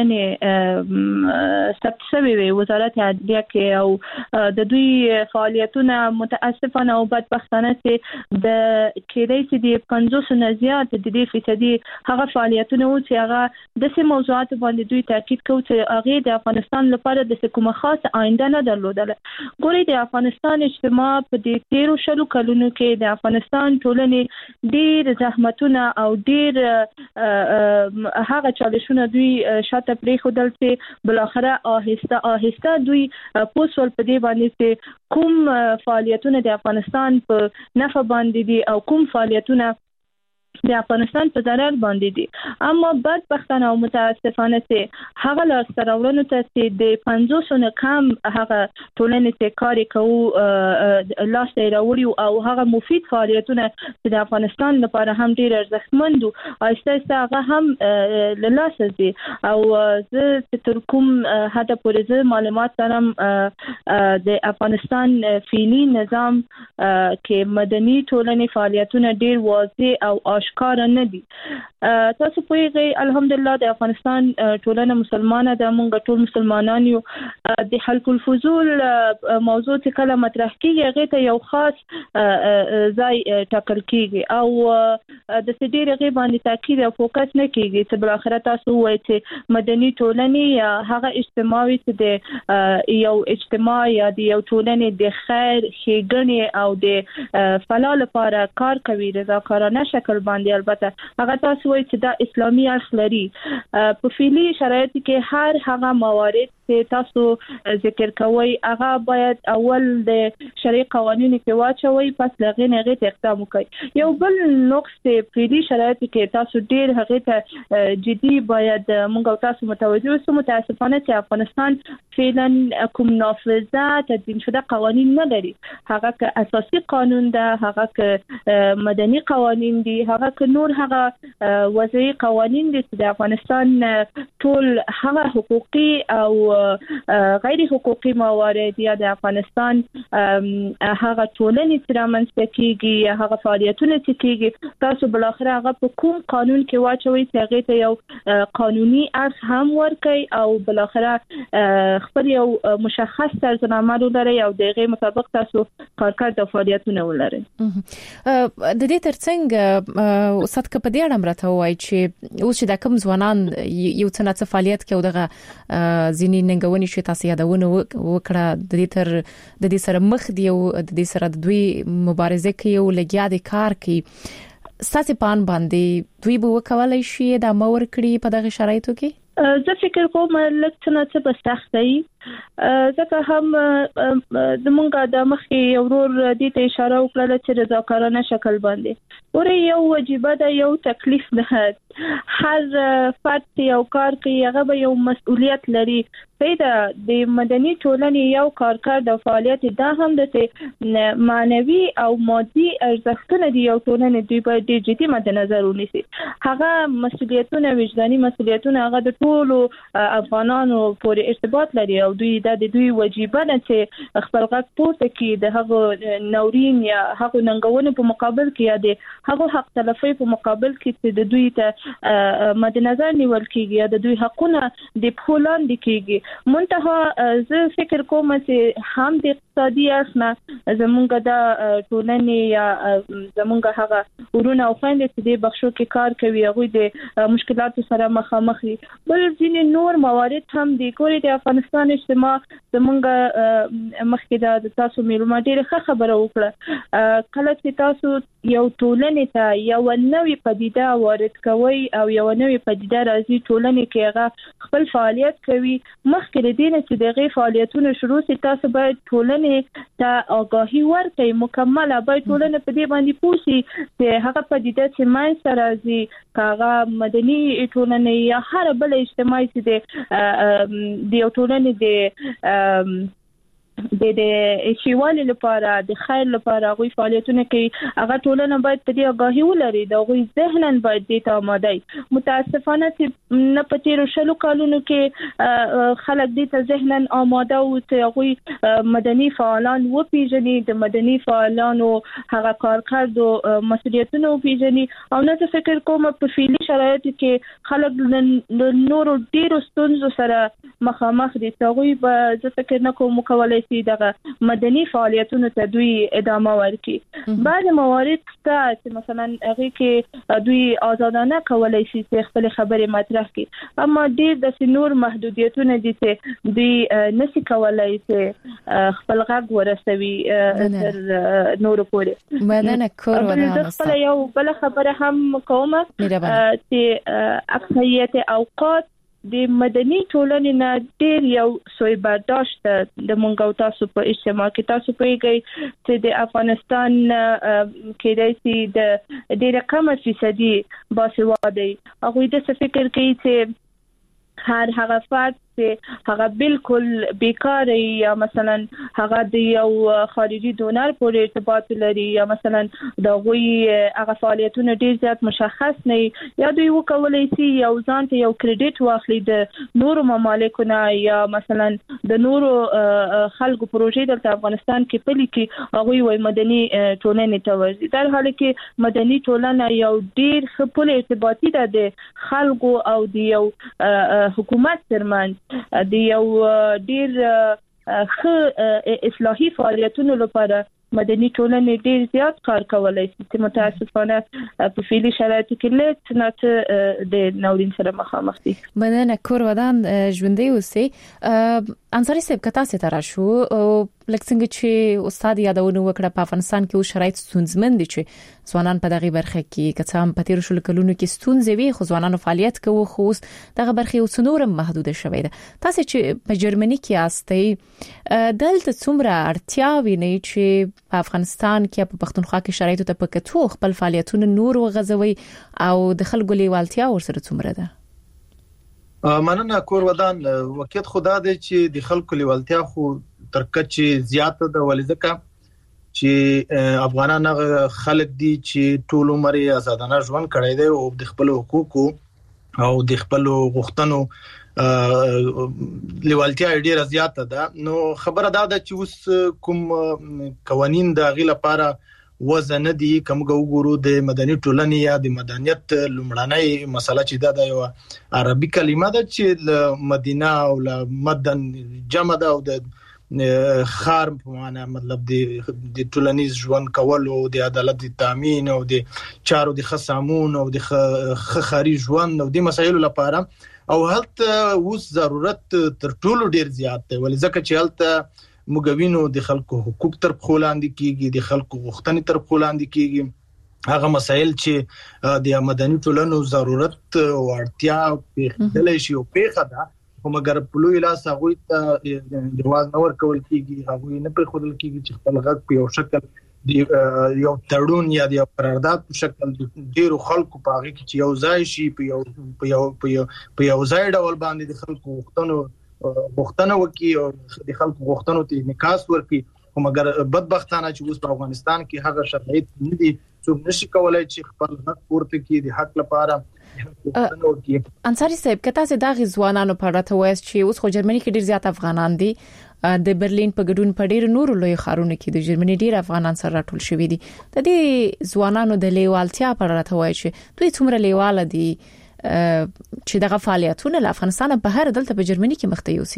ټولنې ثبت شوی وي وزارت عدلیه کې او د دوی فعالیتونه متاسفانه او بدبختانه چې د کېدای شي د 50 نه زیات د دې فیصدي هغه فعالیتونه و چې هغه د سیمه موضوعات باندې دوی تاکید کوي چې هغه د افغانستان لپاره د کومه خاصه آینده نه درلودله ګوري د افغانستان اجتماع په دې 13 شلو کلونو کې د افغانستان ټولنې ډېر زحمتونه او ډېر هغه چالشونه دوی شاته پریښودل چې بل اخره آهسته دوی پوسول په دې باندې چې کوم فعالیتونه د افغانستان په نفع باندې دي او کوم فعالیتونه د افغانستان په ضرر باندې دي اما بدبختانه او متاسفانه چې هغه لاستراوړنو ته چې د 500 نه کم هغه ټولنې چې کار کوي لاس راوړي او هغه مفید فعالیتونه چې د افغانستان لپاره هم ډیر ارزښتمند او اساسه هغه هم لاس دي او زه تر کوم هدا پورې معلومات لرم د افغانستان فعلی نظام کې مدني ټولنې فعالیتونه ډیر واضح او اشکار نه دي. تاسو پوهیږئ الحمدلله د افغانستان ټولنه مسلمانه ده، موږ ټول مسلمانان یو. د حلق الفضول موضوع چې کله مطرح کیږي هغه ته یو خاص ځای ټاکل کیږي او د سړي رغي باندې تاکید او فوکس نه کیږي چې بل اخر تاسو وایي چې مدني ټولنې هغه اجتماعي چې د یو اجتماع یا د یو ټولنې د خیر ښېګڼې او د فلاح لپاره کار کوي رضاکارانه شکل باندې. البته هغه تاسو وایي چې دا اسلامي اصل لري. په فعلي شرایطو کې هر هغه موارد چې تاسو ذکر کوئ هغه باید اول د شرعي قوانینو کې واچوي، پس لغې نه غي اقدام وکړي. یو بل نقص په فعلي شرایطو کې تاسو ډیر هغه ته جدي باید موږ تاسو متوجه اوسو. متاسفانه چې افغانستان فعلا کوم نافذه تدوین شده قوانین نه لري. هغه که اساسي قانون ده، هغه که مدني قوانین دي، هغه که نور هغه وضعي قوانین دي چې د افغانستان ټول هغه حقوقي او غیر حقوقي موارد یا د افغانستان هغه ټولنې چې رامنځته کیږي یا هغه فعالیتونه چې کیږي تاسو بل اخر هغه په کوم قانون کې واچوي چې هغه ته یو قانوني اصل هم ورکړي او بل اخر خپل یو مشخص طرزنامه ولري او دغه مطابق تاسو کارکړ د فعالیتونه ولري. د دې ترڅنګ استاد که په دې اړه مرته وایي چې اوس چې د کوم ځوانان یو څه فعالیت کوي دغه ځینې ننګونې چې تاسو یادونه وکړه د دې سره مخ دی او د دې سره د دوی مبارزه کوي او لګیا دي کار کوي. ستاسو پان باندې دوی به وکولای شي د امور کړی په دغه شرایطو کې؟ زه فکر کوم لکه څنګه په سخت دی ځکه هم د مونږه د مخې ورور دې ته اشاره وکړه چې رضاکارانه شکل باندې ورې یو واجب ده، یو تکلیف ده. هر فرد یو کار کوي هغه به یو مسؤلیت لري. پیدا د مدني ټولنې یو کارکړ د فعالیت دا هم د معنوي او مادي ارزښتونه دی یو ټولنې دوی په دې جدي مد نظر ونیسي. هغه مسؤلیتونه وجداني مسؤلیتونه هغه د ټولو افغانانو پورې ارتباط لري او دوی د دوی واجب نه چې خپل غږ پورته کړي د هغه نورین یا هغه ننګونو په مقابل کې یا د هغه حق تلفي په مقابل کې چې د دوی ته مد نظر نیول کیږي یا د دوی حقونه د پولان د کیږي. منتها زه فکر کوم چې هم د اقتصادي اصله زمونږ د ټولنې یا زمونږ هغه ورونه او خويندې چې د بخښو کې کار کوي هغه د مشکلاتو سره مخامخ دي. بل ځینې نور موارد هم د کوري د افغانستان اجتماع زمونږ مخکې د تاسو معلومات ډېر خبره وکړه. کله چې تاسو یو ټولنې ته یو نوې پدیده وارد کوي او یو نوې پدیده راځي ټولنې کې هغه خپل فعالیت کوي مخکې د دې چې دغه فعالیتونه شروع سي تاسو باید ټولنې ته آگاهي ورکړئ مکمله باید ټولنه په دې باندې پوښي چې هغه پدیده چې مای سره راځي کاغه مدني ټولنه یا هر بل اجتماعي چې د یو ټولنې د شیوالي لپاره د خیر لپاره غوي فعالیتونه کوي هغه ټولنه باید په دې آگاهي ولري دا غوي ذهنن باید دې ته آماده. متاسفانه چې نه پټیرو شلو کالونو کې خلک دې ته ذهنن آماده او چې غوي مدني فعالان و پیژني د مدني فعالانو هغه کارکړو مسؤلیتونه و پیژني او نه فکر کوم په فعلي شرایطو کې خلک د نورو ډیرو ستونزو سره مخامخ دي. غوي به زه فکر نه کوم کولای دغه مدني فعالیتونو ته دوی ادامه ورکړي. بعض موارد چې مثلا هغه کې دوی آزادانه کولای شي چې خپل خبرې مطرح کړي اما ډېر د نور محدودیتونه دي چې دوی نشي کولای چې خپل غږ ورسوي تر نور پورې. مننه کور ودان خپل یو بل خبره هم کوم چې اکثریت اوقات د مدني ټولنې نه ډېر یو سوی برداشت د مونږ او تاسو په اجتماع کې تاسو پیږئ چې د افغانستان کې د ډېر کم فیصدي باسوادي هغه د فکر کوي چې هر هغه فرد چې هغه بالکل بیکار یا مثلا هغه د یو خارجي ډونر پورې ارتباط لري یا مثلا د غوي هغه فعالیتونه ډیر زیات مشخص نه یا دوی وکولای شي یو ځان ته یو کریډټ واخلي د نورو ممالکو نه یا مثلا د نورو خلکو پروژې د افغانستان کې پلي کې هغه وي مدني ټولنې ته ورځي در حال کې مدني ټولنه یو ډیر خپل ارتباطي ده د خلکو او د یو حکومت ترمنځ د یو ډیر اصلاحي فعالیتونو لپاره مدني ټولنې ډیر زیات کار کولای شي چې متاسفانه په فعلي شرایطو کې لږ نه د ناورین سره مخامخ دي. مننه کور ودان ژوندۍ اوسې. انصاري صاحب کتا ستاره شو لکه څنګه چې استاد یادونه وکړه په افغانستان کې شرایط ستونزمن دي چې ځوانان په دغه برخه کې کڅ هم په تیر شل کلونو کې ستونزې وي خو ځوانانو فعالیت کوي خو دغه برخه یو څنور محدود شوې ده. تاسو چې په جرمني کې یاستئ دلته څومره اړتیا ویني چې په افغانستان کې په پښتونخوا کې شرایط ته پکتو خپل فعالیتونه نور وغځوي او د خلکو لیوالتیا ورسره څومره ده؟ مننه کور ودان وکیت خدا دې چې د خلکو لیوالتیا خو ترکه زیاته ده ولې ځکه چې افغانان خلک دي چې ټول عمر آزادانه ژوند کړی دی او د خپل حقوقو او د خپل غوښتنو لیوالتیا ډیره زیاته ده. نو خبره ده چې اوس کوم قوانين د غیله لپاره وزن دي کومه وګورو د مدني ټولنې یا د مدنیت لومړنۍ مسله چې د یو عربي کلمه ده چې مدینه او مدن جمع ده او د خار په معنا مطلب د ټولنیز ژوند کول او د عدالت تامین او د چارو د خصامون او د خاري ژوند او د مسایلو لپاره او هلته اوس ضرورت تر ټولو ډیر زیات دی ولې ځکه چې هلته مګوینو د خلکو حقوق تر خلاندې کیږي د خلکو غوښتنې تر خلاندې کیږي هغه مسایل چې د مدني ټولنو ضرورت او اړتیا په دلې شی او په خدا همغه په لوی لاس هغه ته جواز نور کول کیږي هغه نه پر خودل کیږي چې خپل غږ په یو شکل دی یو تړون یا د قرارداد په شکل ډیرو خلکو په هغه کې چې یو ځای شي په یو ځای ډول باندې د خلکو غوښتنه وکي او د خلکو غوښتنو ته انعکاس ورکړي همغه بدبختانه چې اوس په افغانستان کې هغه شرایط نه دي څوک نشي کولای چې خپل حق پورته کړي د حق لپاره. انصاري صاحب کته چې دا غزوانانو په اړه ته وایي چې اوس خو جرمني کې ډیر زیات افغانان دي د برلین په ګډون په ډیر نورو لوی ښارونو کې د جرمني ډیر افغانان سره راټول شوي دي. د دې ځوانانو د لیوالتیا په اړه ته وایي چې دوی څومره لیواله دي چې دغه فعالیتونه له افغانستان بهر دلته په جرمني کې مخته یوسي؟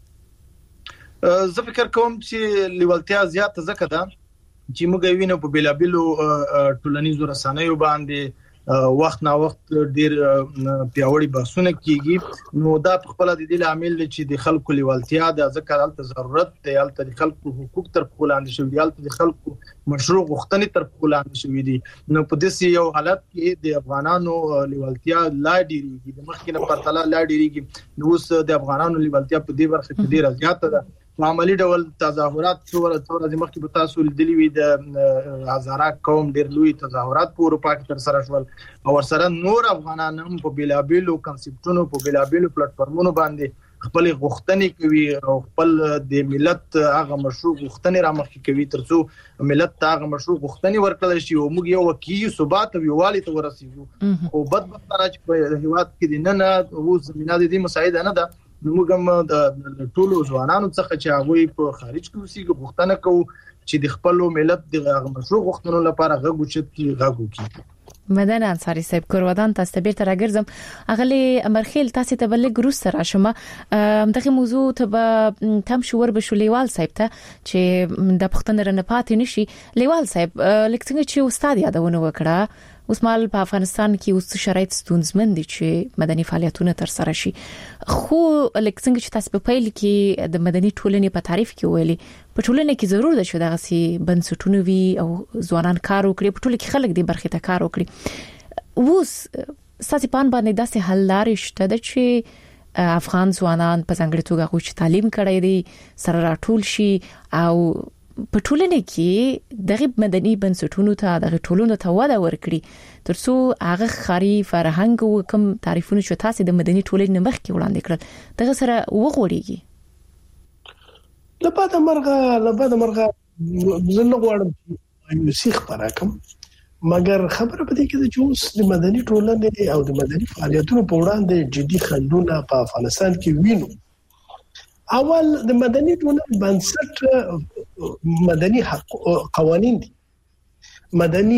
زه فکر کوم چې لیوالتیا زیات ځکه ده چې موږ وینو په بیلابلو ټولنیزو رسنیو باندې وخت نا وخت ډیر پیاوړي بحثونه کیږي نو دا په خپل د دې عامل چې د خلکو لیوالتیا د ذکر الته ضرورت دی الته د خلکو حقوق تر خلاندې شوی دی الته د خلکو مشروع غوښتنې تر خلاندې شوی دي نو په دې یو حالت کې د افغانانو لیوالتیا لا ډیریږي د مخکې په پرتله لا ډیریږي نو اوس د افغانانو لیوالتیا په دې برخه کې ډیره زیاته ده. معمولی ډول تظاهرات څوره ځمکه په تاسو لیدلی وي د هزاره قوم ډیر لوی تظاهرات په اروپا کې تر سره شول او ورسره نور افغانان هم په بیلابلو کنسپټونو په بیلابلو پلیټفارمونو باندې خپل غوښتنې کوي او خپل د ملت هغه مشروع غوښتنې رامخکې کوي ترڅو ملت هغه مشروع غوښتنې ورکړل شي او موږ یو واقعي ثبات او یووالي ته ورسیږو او بدبختانه چې په هیواد کې نه او زمينه د دې مساعده نه ده موږ هم د ټولو ځوانانو څخه چې هغه په خارج کې اوسېږي غوښتنه کوو چې د خپل ملت د مشروع غوښتنو لپاره غږ وکړي. مدن انصاري صاحب کورودان تاسو ته بیرته راګرځم اغلی امرخیل تاسو ته بل ګروس سره شمه دغه موضوع ته تم شور بشولیوال صاحب ته چې د پښتون رنه پاتې نشي لیوال صاحب لکه چې استاد یادونه وکړه اوس مال په افغانستان کې اوس شرایط ستونزمن دي چې مدني فعالیتونه تر سره شي خو لکه څنګه چې تاسو په پیل کې د مدني ټولنې په تعریف کې ویلي په ټولنه کې ضرور ده چې دغه سي بنسټونه وي او ځوانان کار وکړي په ټولنه کې خلک دې برخه ته کار وکړي اوس ساسي پان باندې داسې حل لارې شته چې افغان ځوانان په څنګه توګه غوښتل تعلیم کړي دي سره راټول شي او په ټولنه کې دغه مدني بنسټونو ته دغه ټولنو ته وده ورکړي ترڅو هغه خاري فرهنګ او کوم تعریفونه چې تاسو د مدني ټولنې مخکې وړاندې کړل دغه سره وغوړيږي. لباده مرغه زنه غواړم یو سیخ پراکم مګر خبره پدې کې چې اوس د مدني ټولنې او د مدني فعالیتونو په وړاندې جدي خنډونه په افغانستان کې وینو. اول د مدني ټولنې بنسټ مدني قوانين دي. مدني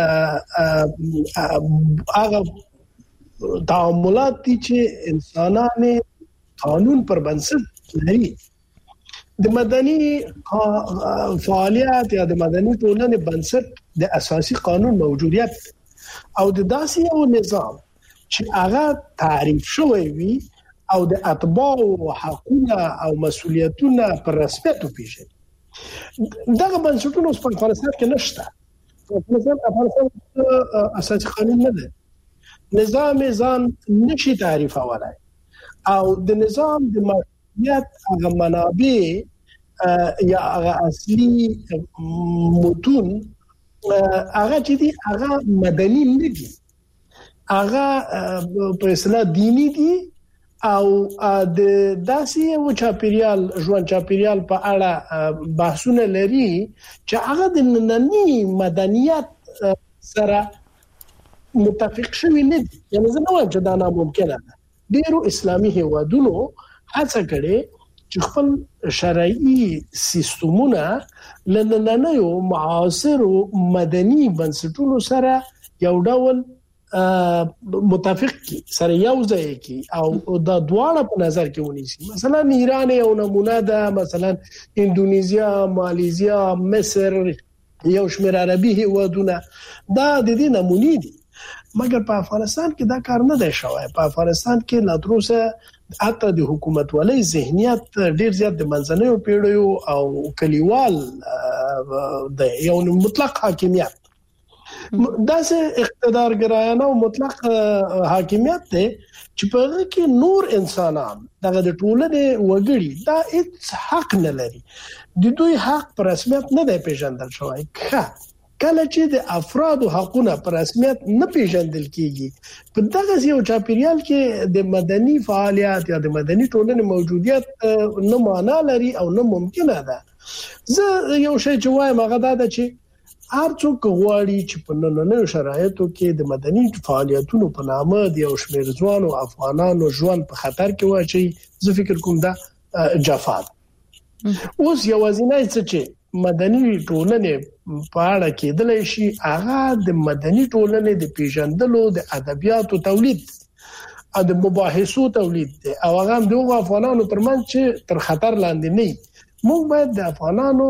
هغه تعاملات دي چې انسانانه قانون پر بنسټ لري. د مدني فعالیت یا د مدني ټولنې بنسټ د اساسي قانون موجودیت او د داسې یو نظام چې هغه تعریف شوی وي او د اتباع او حقوق او مسؤلیتونه پر رسمیت وپیژني. دغه بنسټونه په افغانستان کې نشته. افغانستان اساسي قانون نه ده. نظام ځان نشي تعریفولای او د نظام د مسؤلیت هغه منابع یا هغه اصلي متون هغه چې دي هغه مدني نه دي. هغه په اصطلاح دینی دي او د داسې او چاپیریال ژوند چاپیریال په اړه بحثونه لري چې هغه د نننی مدنیت سره متفق شوی نه دي. یعنی زه نه وایم چې دا ناممکنه ده. ډیرو اسلامي هیوادونو هڅه کړې چې خپل شرعي سیستمونه لنننیو معاصر مدني بنسټونو سره یو ډول متفق کی سره یو ځای کی او دا دواړه په نظر کې ونیسي. مثلا ایران یو نمونه ده، مثلا اندونیزیا، مالیزیا، مصر، یو شمېر عربي هیوادونه دا د دې نمونه دي. مګر په افغانستان کې دا کار نه دی شوی. په افغانستان کې لا تروسه حتی د حکومت ولې ذهنیت ډیر زیات د منځنیو پیړیو او کلیوال د یو مطلق حاکمیت داسې اقتدارګرایانه او مطلق حاکمیت ته چې په هغه کې نور انسانان دغه د ټولنې وګړي دا هیڅ حق نه لري. د دوی حق پر رسمیت نه دی پیژندل شوی. کله چې د افرادو حقونه پر رسمیت نه پیژندل کیږي په دغه یو چاپیریال کې د مدني فعالیت یا د مدني ټولنې موجودیت نه معنا لري او نه ممکنه ده. زه یو شی چې وایم هغه دا ده چې هر څوک غواړي چې په نننیو شرایطو کې د مدني فعالیتونو په نامه د یو شمېر ځوانو افغانانو ژوند په خطر کې واچي. زه فکر کوم دا جفا ده. اوس یوازینی څه چې مدني ټولنې په اړه کېدلی شي هغه د مدني ټولنې د پیژندلو د ادبیاتو تولید او د مباحثو تولید دی او هغه هم د افغانانو ترمنځ چې تر خطر لاندې نه. موږ باید د افغانانو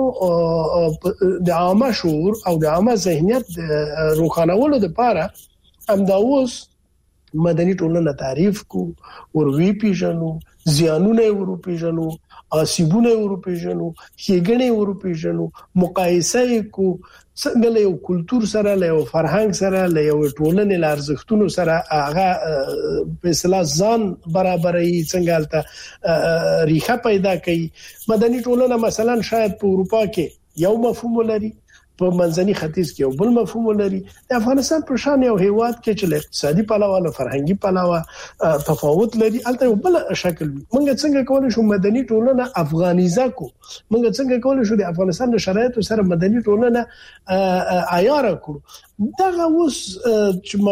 د عامه شعور او د عامه ذهنیت روښانولو لپاره همدا اوس مدني ټولنه تعریف کو، وروي پیژنو، زیانونه ورو پیژنو، آسیبونه ورو پیژنو، ښېګڼې ورو پیژنو، مقایسه کو څنګه له یو کلچر سره، له یو فرهنګ سره، له یو ټولنې له ارزښتونو سره هغه په اصطلاح ځان برابرۍ څنګه الته ریښه پیدا کړي. مدني ټولنه مثلا شاید په اروپا کې یو مفهوم لري، په منځني ختیځ کې یو بل مفهوم لري. د افغانستان په شان یو هیواد کې چې له اقتصادي پلوه او فرهنګي پلوه تفاوت لري الته یو بل شکل وي. موږ څنګه کولای شو مدني ټولنه افغانیزه کو؟ موږ څنګه کولای شو د افغانستان د شرایطو سره مدني ټولنه عیار کړو؟ دغه اوس چې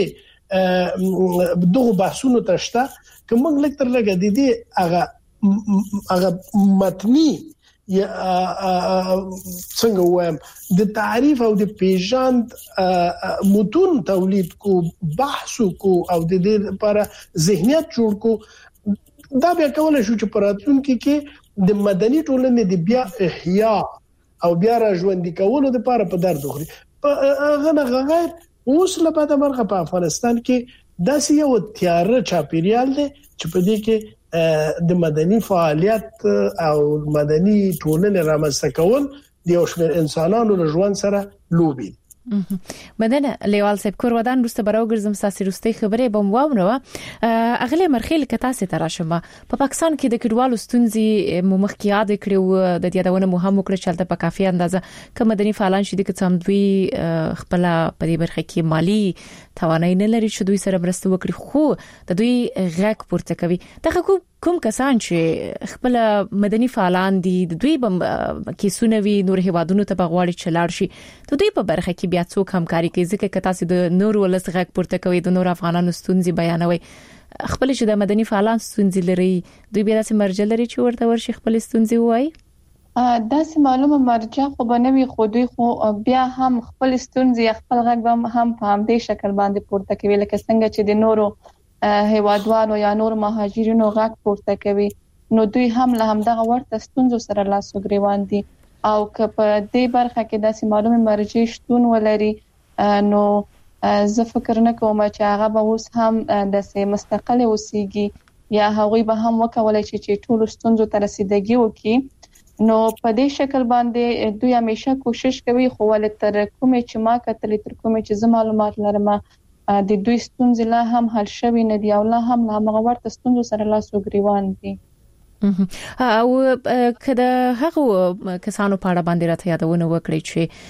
موقع دغه بحثونو تشته کوم موږ لکتر لګا د دې هغه متنی یا څنګه وایم د تعریف او د پیژند متون تولید کو، بحث کو او د دې لپاره ذهنیت جوړ کو. دا بیا کولای شو چې پراتونکو کې د مدني ټولنې د بیا احیا او بیا را ژوندۍ کولو لپاره په درد وخوري. هغه نه غیر اوس لپاره مرغه په افغانستان کې داسې یو تیار چاپیریال دی چې په دې کې د مدني فعالیت او مدني ټولنې رامنځته کول د یو شمېر انسانانو له ژوند سره لوبي. مدنه لیوال صاحب کور ودان روسته براوګرزم ساسي روستي خبرې بم واونو اغله مرخیل کتا سي تراشمه په پاکستان کې د کډوالو ستونزې مخکې یاد کړو د یادونه مهم وکړه چې په کافي اندازه کوم مدني فعالان شې د کتم دوی خپل په دې برخه کې مالی توانای نه لري چې دوی سره مرسته وکړي خو د دوی غږ پورته کوي دغه کوم کسان چې خپل مدني فعالان دي د دوی کې سونوي نور هوادونو ته بغواړي چلاړ شي د دوی په برخه کې بیا څوک همکاري کوي ځکه کتا سي د نور ولس غږ پورته کوي د نور افغانانو ستونزې بیانوي خپل چې د مدني فعالان ستونزې لري دوی بیا داسې مرجع لري چې ورته ورشي خپل ستونزې وایي داسې معلومه مرجع خو بنوي خو دوی خو بیا هم خپل ستونزې خپل غږ هم په همدې شکل باندې پورته کوي لکه څنګه چې د نورو هیوادوالو یا نور مهاجرینو غږ پورته کوي نو دوی هم له همدغه ورته ستونزو سره لاس وګریوان دي او که په دې برخه کې داسې معلومه مرجع شتون ولري نو زه فکر نه کوم چې هغه به اوس هم د مستقله اوسېږي یا هغوی به هم وکولای شي چې ټول ستونزو ته رسیدګي وکړي نو په دې شکل باندې دوی همیشه کوشش کوي خو ول تر کومه چې ما کتلې تر کومه چې زما معلومات لرم د دوی ستونزې لا هم حل شوي نه دي او لا هم هغه ورته ستونزو سره لاس وګریوان دي او کله هغه کسانو په اړه باندې راته یادونه وکړي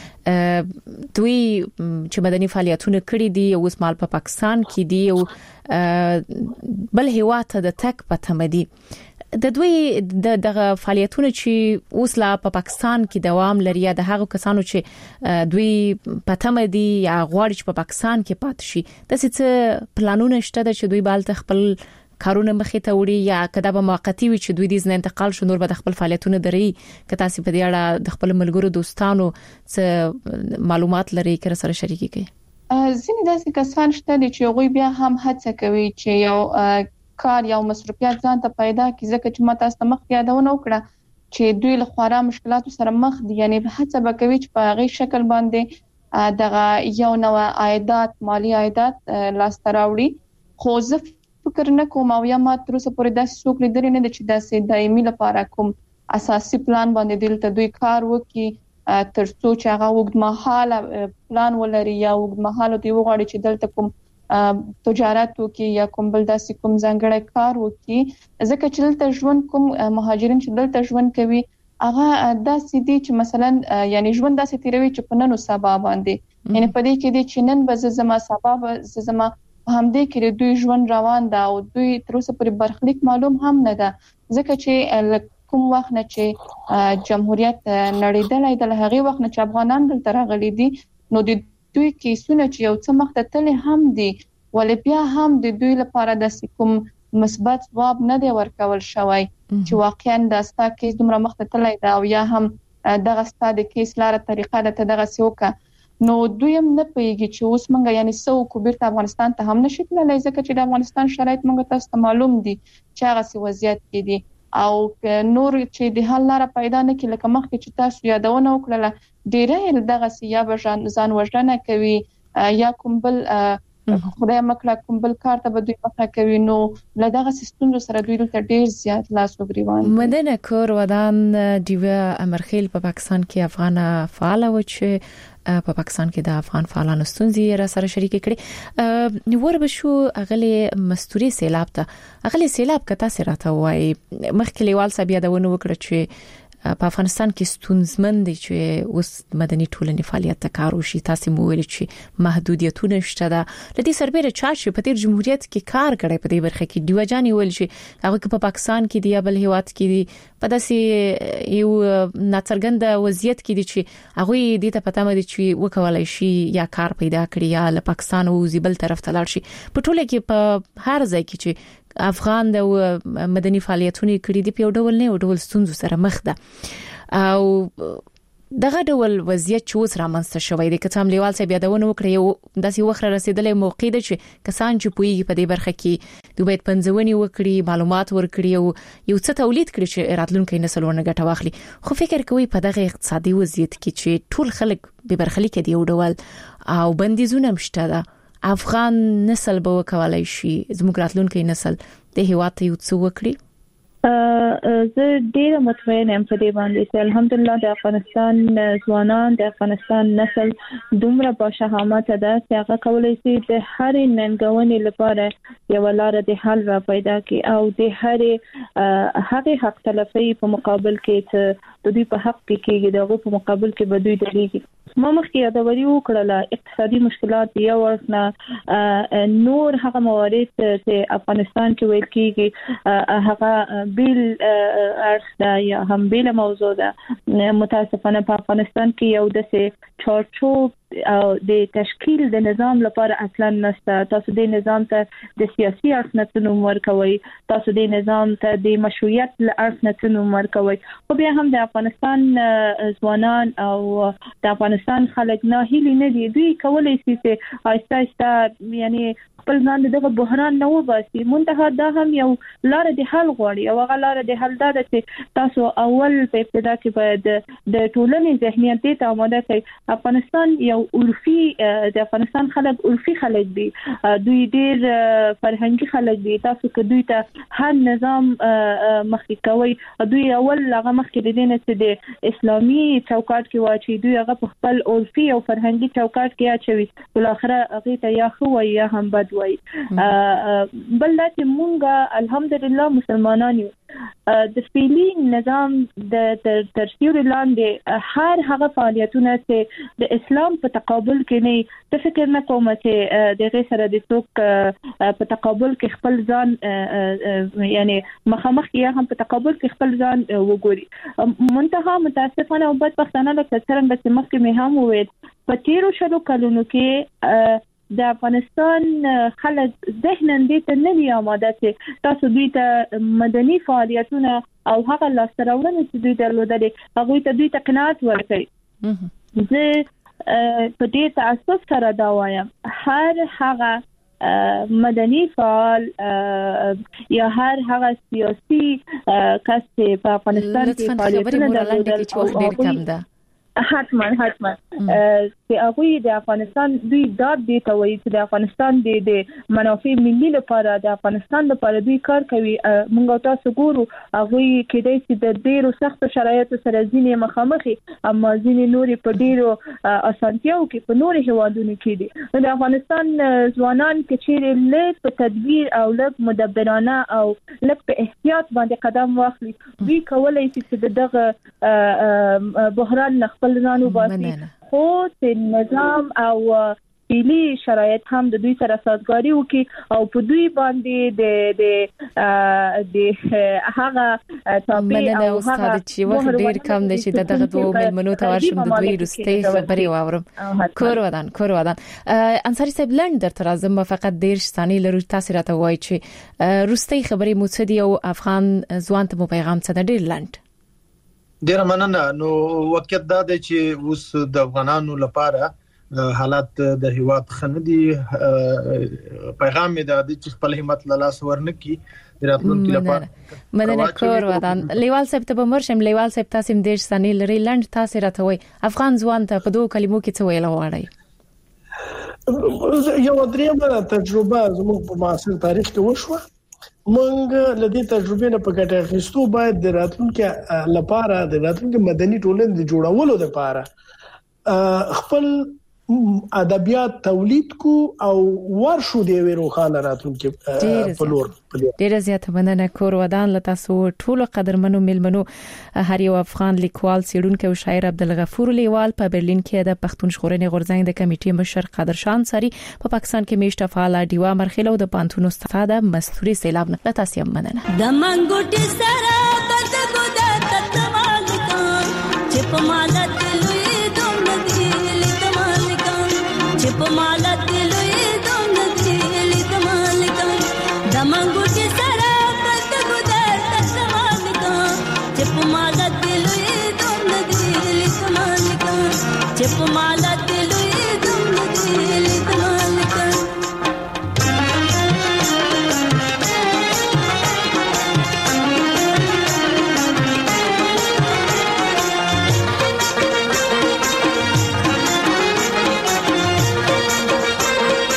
چې دوی چې مدني فعالیتونه کړې دي او اوس مال په پاکستان کې دي او بل هیواد ته د تک پته مدي د دوی دغه فعالیتونه چې اوس لا په پاکستان کې دوام لري د هغو کسانو چې دوی پته مدي یا غواړي چې په پاکستان کې پات شي د څه پلانونه شته چې دوی بالته خپل کارونه مخې ته وړي یا کدا به موقتی وي چې دوی د ځنه انتقال شنور به خپل فعالیتونه دري که تاسو په دې اړه د خپل ملګرو دوستانو څه معلومات لري کړئ سره شریکي کوي ځینې داسې کسان شته چې غوي بیا هم هڅه کوي چې یو کار یا مصرفيات ځان ته پیدا کړي ځکه چې ماته است مخ یادونه وکړه چې دوی له خورا مشکلاتو سره مخ دي یعنی هڅه وکوي چې په هغه شکل باندې دغه یو نوع عایدات مالی عایدات لاس تراوړي خو زه فکر نه کوم او یا ما تر اوسه پورې داسې څوک لیدل نه چې داسې دایمي لپاره کوم اساسي پلان باندې دلته دوی کار وکړي تر څو چې هغه وګړمحاله پلان ولري یا وګړمحاله دی وغواړي چې دلته کوم تجارت وکي یا کوم بل داسې کوم ځانګړی کار وکي ځکه چې دلته ژوند کوم مهاجرین چې دلته ژوند کوي هغه داسې دي چې مثلا یعنی ژوند داسې تیروي چې په نن او سبا باندې یعنی په دې کې دي چې نن به زما سبا به زما همدې کې دوی ژوند روان ده او دوی تر اوسه پورې برخلیک معلوم هم نه ده ځکه چې کوم وخت نه چې جمهوریت نړیدلای د هغه وخت نه چې افغانان دلته راغلي دي نو د دوی کیسونه چې یو څه مخ ته تل هم دي ولې بیا هم د دوی لپاره د کوم مثبت ځواب نه دی ورکول شوی چې واقعا د استا کیس دومره مخ ته تلای دا او یا هم دغه ستاده کیس لاره طریقه د دغه سیوکا نو دوی هم نه پیږي چې اوس مونږ یعنی سو کو بیرته افغانستان ته هم نشي تللی ځکه چې د افغانستان شرایط مونږ ته معلوم دي چې هغه سی وضعیت کې دي او نور چې د حل لاره پیدا نه کړي لکه مخکې چې تاسو یادونه وکړه ډیره دغه سیا به ځان وژنه کوي یا کوم بل خدای مکړه کوم بل کار ته به دوی مخه کوي نو لدغه سیستم سره دوی ته ډیر زیات لاس وګریوان مدنه کور ودان دیو امرخیل په پاکستان کې افغان فعال و چې په پاکستان کې د افغان فعالانو ستونزې را سره شریک کړي نور به شو اغلی مستوري سیلاب ته اغلی سیلاب کته سره ته وای مخکې لیوال صاحب یادونه وکړه چې په افغانستان کې ستونزمن دي چې اوس مدني ټولنې فعالیت ته کار وشي تاسو مو ویل چې محدودیتونه شته ده لدې سربېره چا چې په تیر جمهوریت کې کار کړی په دې برخه کې دیوجاني ویل چې هغه په پاکستان کې دی بل هیواد کې دی په داسې یو ناڅرګند وضعیت کې دي چې هغه دې ته پته مده چې وکولای شي یا کار پیدا کړي یا له پاکستان او زیبل طرف ته لاړ شي په ټوله کې په هر ځای کې چې افغان د مدني فعالیتونه کړي دي په ډول نه ډول ستونزو سره مخ ده او دغه ډول وضعیت چې اوس رامنځته شوی دی که څوم لیوال صاحب یادونه وکړي یو داسې وخت رسیدلې موقع ده چې کسان چې پوي په دې برخه کې دوی باید پنځونی وکړي معلومات ورکړي او یو څه تولید کړي چې راتلونکي نسل ورنه ګټه واخلي خو فکر کوي په دغه اقتصادي وضعیت کې چې ټول خلک به برخلیک دي یو ډول او بندیزونه مشته ده افغان نسل به وکولای شي زموږ راتلونکي نسل د هیواد ته یو څه وکړي زه ډیره مطمئنه یم په دې باندې چې الحمدلله د افغانستان ځوانان د افغانستان نسل دومره با شهامت ده چې هغه کولای شي د هر ننګونې لپاره یو لار د حل را پیدا کړي او د هغه حق تلفي په مقابل کې چې د دوی په حق کې کېږي دغه په مقابل کې به دوی درېږي. ما مخکې یادوري وکړله اقتصادي مشکلات یو ورنه نور هغه موارد چې افغانستان کې ویل کېږي هغه بیل ارسدا یا هم بیل موضوع ده. متاسفانه په افغانستان کې یو داسې چارچوب او د تشکیل د نظام لپاره اصلا نشته. تاسو د نظام ته د سیاسي اړخ ورکوي، تاسو د نظام ته د مشروعیت اړخ ورکوي. خو بیا هم د افغانستان ځوانان او د افغانستان خلک نه هیلي نه دي. دوی کولای شي چې آهسته آهسته یعنی خپل ځان دغه بحران نه وباسي. منتها دا هم یو لار د حل غواړي او هغه لار د حل دا ده چې تاسو اول په ابتدا کې باید د ټولنې ذهنیت ته آماده کړئ. افغانستان یو عرفي د افغانستان خلک عرفي خلک دي، دوی ډیر فرهنګي خلک دي. تاسو که دوی ته هر نظام مخکې کوي دوی اول هغه مخکې د دې نه چې د اسلامي چوکاټ کې واچي دوی هغه په خپل عرفي او فرهنګي چوکاټ کې اچوي، بل اخره هغه ته یا خو یا هم بد وای. بل دا چې مونږه الحمدلله مسلمانان یو. د فعلی نظام د ترسیور لاندې هر هغه فعالیتونه چې د اسلام په تقابل کې نه، د فکر نه کوم چې د غیر سره د څوک په تقابل کې خپل ځان یعنی مخامخ یا هم په تقابل کې خپل ځان وګوري. منتها متاسفانه او بدبختانه لکه څنګه چې مخکې مې هم وویل په تیرو شلو کلونو کې د افغانستان خلک ذهناً دې ته نه دي آماده چې تاسو دوی ته مدني فعالیتونه او هغه لاسته راوړنې چې دوی درلودلې هغوی ته دوی ته قناعت ورکړي. زه په دې تاسف سره دا وایم هر هغه مدني فعال یا هر هغه سیاسي کس په افغانستان کې فعالیتونه درلودل حتما چې هغه د افغانستان دوی داد دی ته وایي چې د افغانستان د منافع ملي لپاره د افغانستان لپاره دوی کار کوي. موږ تاسو ګورو هغه کېدای چې د ډیرو سخت شرایطو سره ځینې مخامخي اما ځینې نورې په ډیرو اسانتیاو کې په نورې هوادونو کې دي. د افغانستان ځوانان کې چې له په تدبیر او له مدبرانه او له په احتیاط باندې قدم واخلي دوی کولای شي چې دغه بحران خپل ځان وباسي. خو د نظام او فعلی شرایط هم د دوی سره سازګاری وکړي او په دوی باندې د هغه تابع او هغه چې وخت ډیر کم دی چې دغه دوه ملمنو ته ورشم د دوی رستي خبري واورم. کور ودان انصاری صاحب لند در ترازم فقط ډیر ثانیې لرو تاسو راته وایي چې رستي خبري متصدی او افغان ځوان ته پیغام څه د ډیر لند. ډیر مننه. نو وقت دا دی چې اوس د افغانانو لپاره حالات د هیواد خندي پیغام می دا چې خپل همت له لاس ورنکي راتلونکي لپاره مننه. کور ودان لیوال صاحب ته بمرشم. لیوال صاحب تاسو ډیر ثانیې لري لند تاسو راته وایي افغان ځوان ته په دوه کلمو کې څه ویل غواړي؟ یو درېمه تجربه زموږ په معاصر تاریخ کې وشوه. مونږ لدې تجربې نه په ګټه اخیستو باید د راتلونکي لپاره د راتلونکي مدني ټولنې د جوړولو لپاره خپل ادبیات تولید کو او ورشو دی وروخانه راتلونکي په لور. ډیره زیاته مننه. کور ودان لته سو ټولو قدرمنو ملمنو هر یو افغان لیکوال سیډونکو او شاعر عبدالغفور لیوال په برلین کې د پښتون ژغورنې غورځنګ د کمیټې مشر قادرشان ساری په پاکستان کې میشته فعال دیوا مرخیلو د پانتونو استفاده مستوري سیلاب نه تاسو مننه. د منګوټي سره بد ګودا تتمال کان چې په مالت لوی دوم دی لکمال کان چې په مالت لوی دوم دی لکمال کان د منګوټي سره بد ګودا تتمال کان چې په مالت لوی دوم دی لکمال کان چې په مالت لوی دوم دی لکمال کان.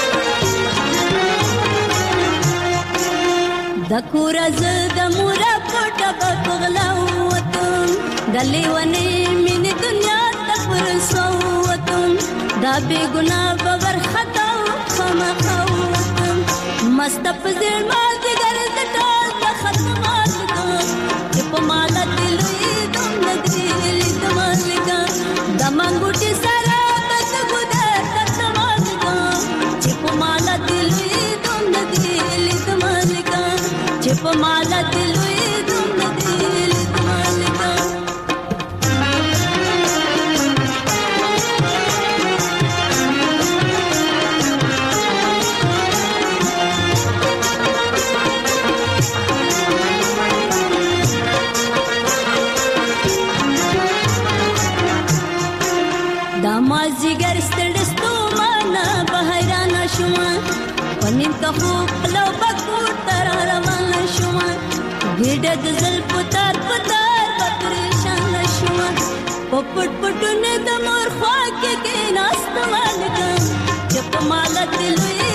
د کورز د مرب غوټه بغلا وتم دلی ونی من دنیا تپر سوتم دا بی گناه باور خطا خمخوتم مست پزړ ما جګر د ټول ختمات کو چې په مال دلوي دوم ندی لیدمالګا د منګوټي سره بس ګدر ختمات کو چې په مال دلوي دوم ندی لیدمالګا چې په مال دلوي دوم ندی لیدمالګا مازیګر ستړستو معنا بهران شوم پنیم کا خوب لو بکور تر روان شوم ګډ د زل پتار پتار پریشان شوم پپټ پټونه د مور خوا کې ناست مالګ چپ مال دلوي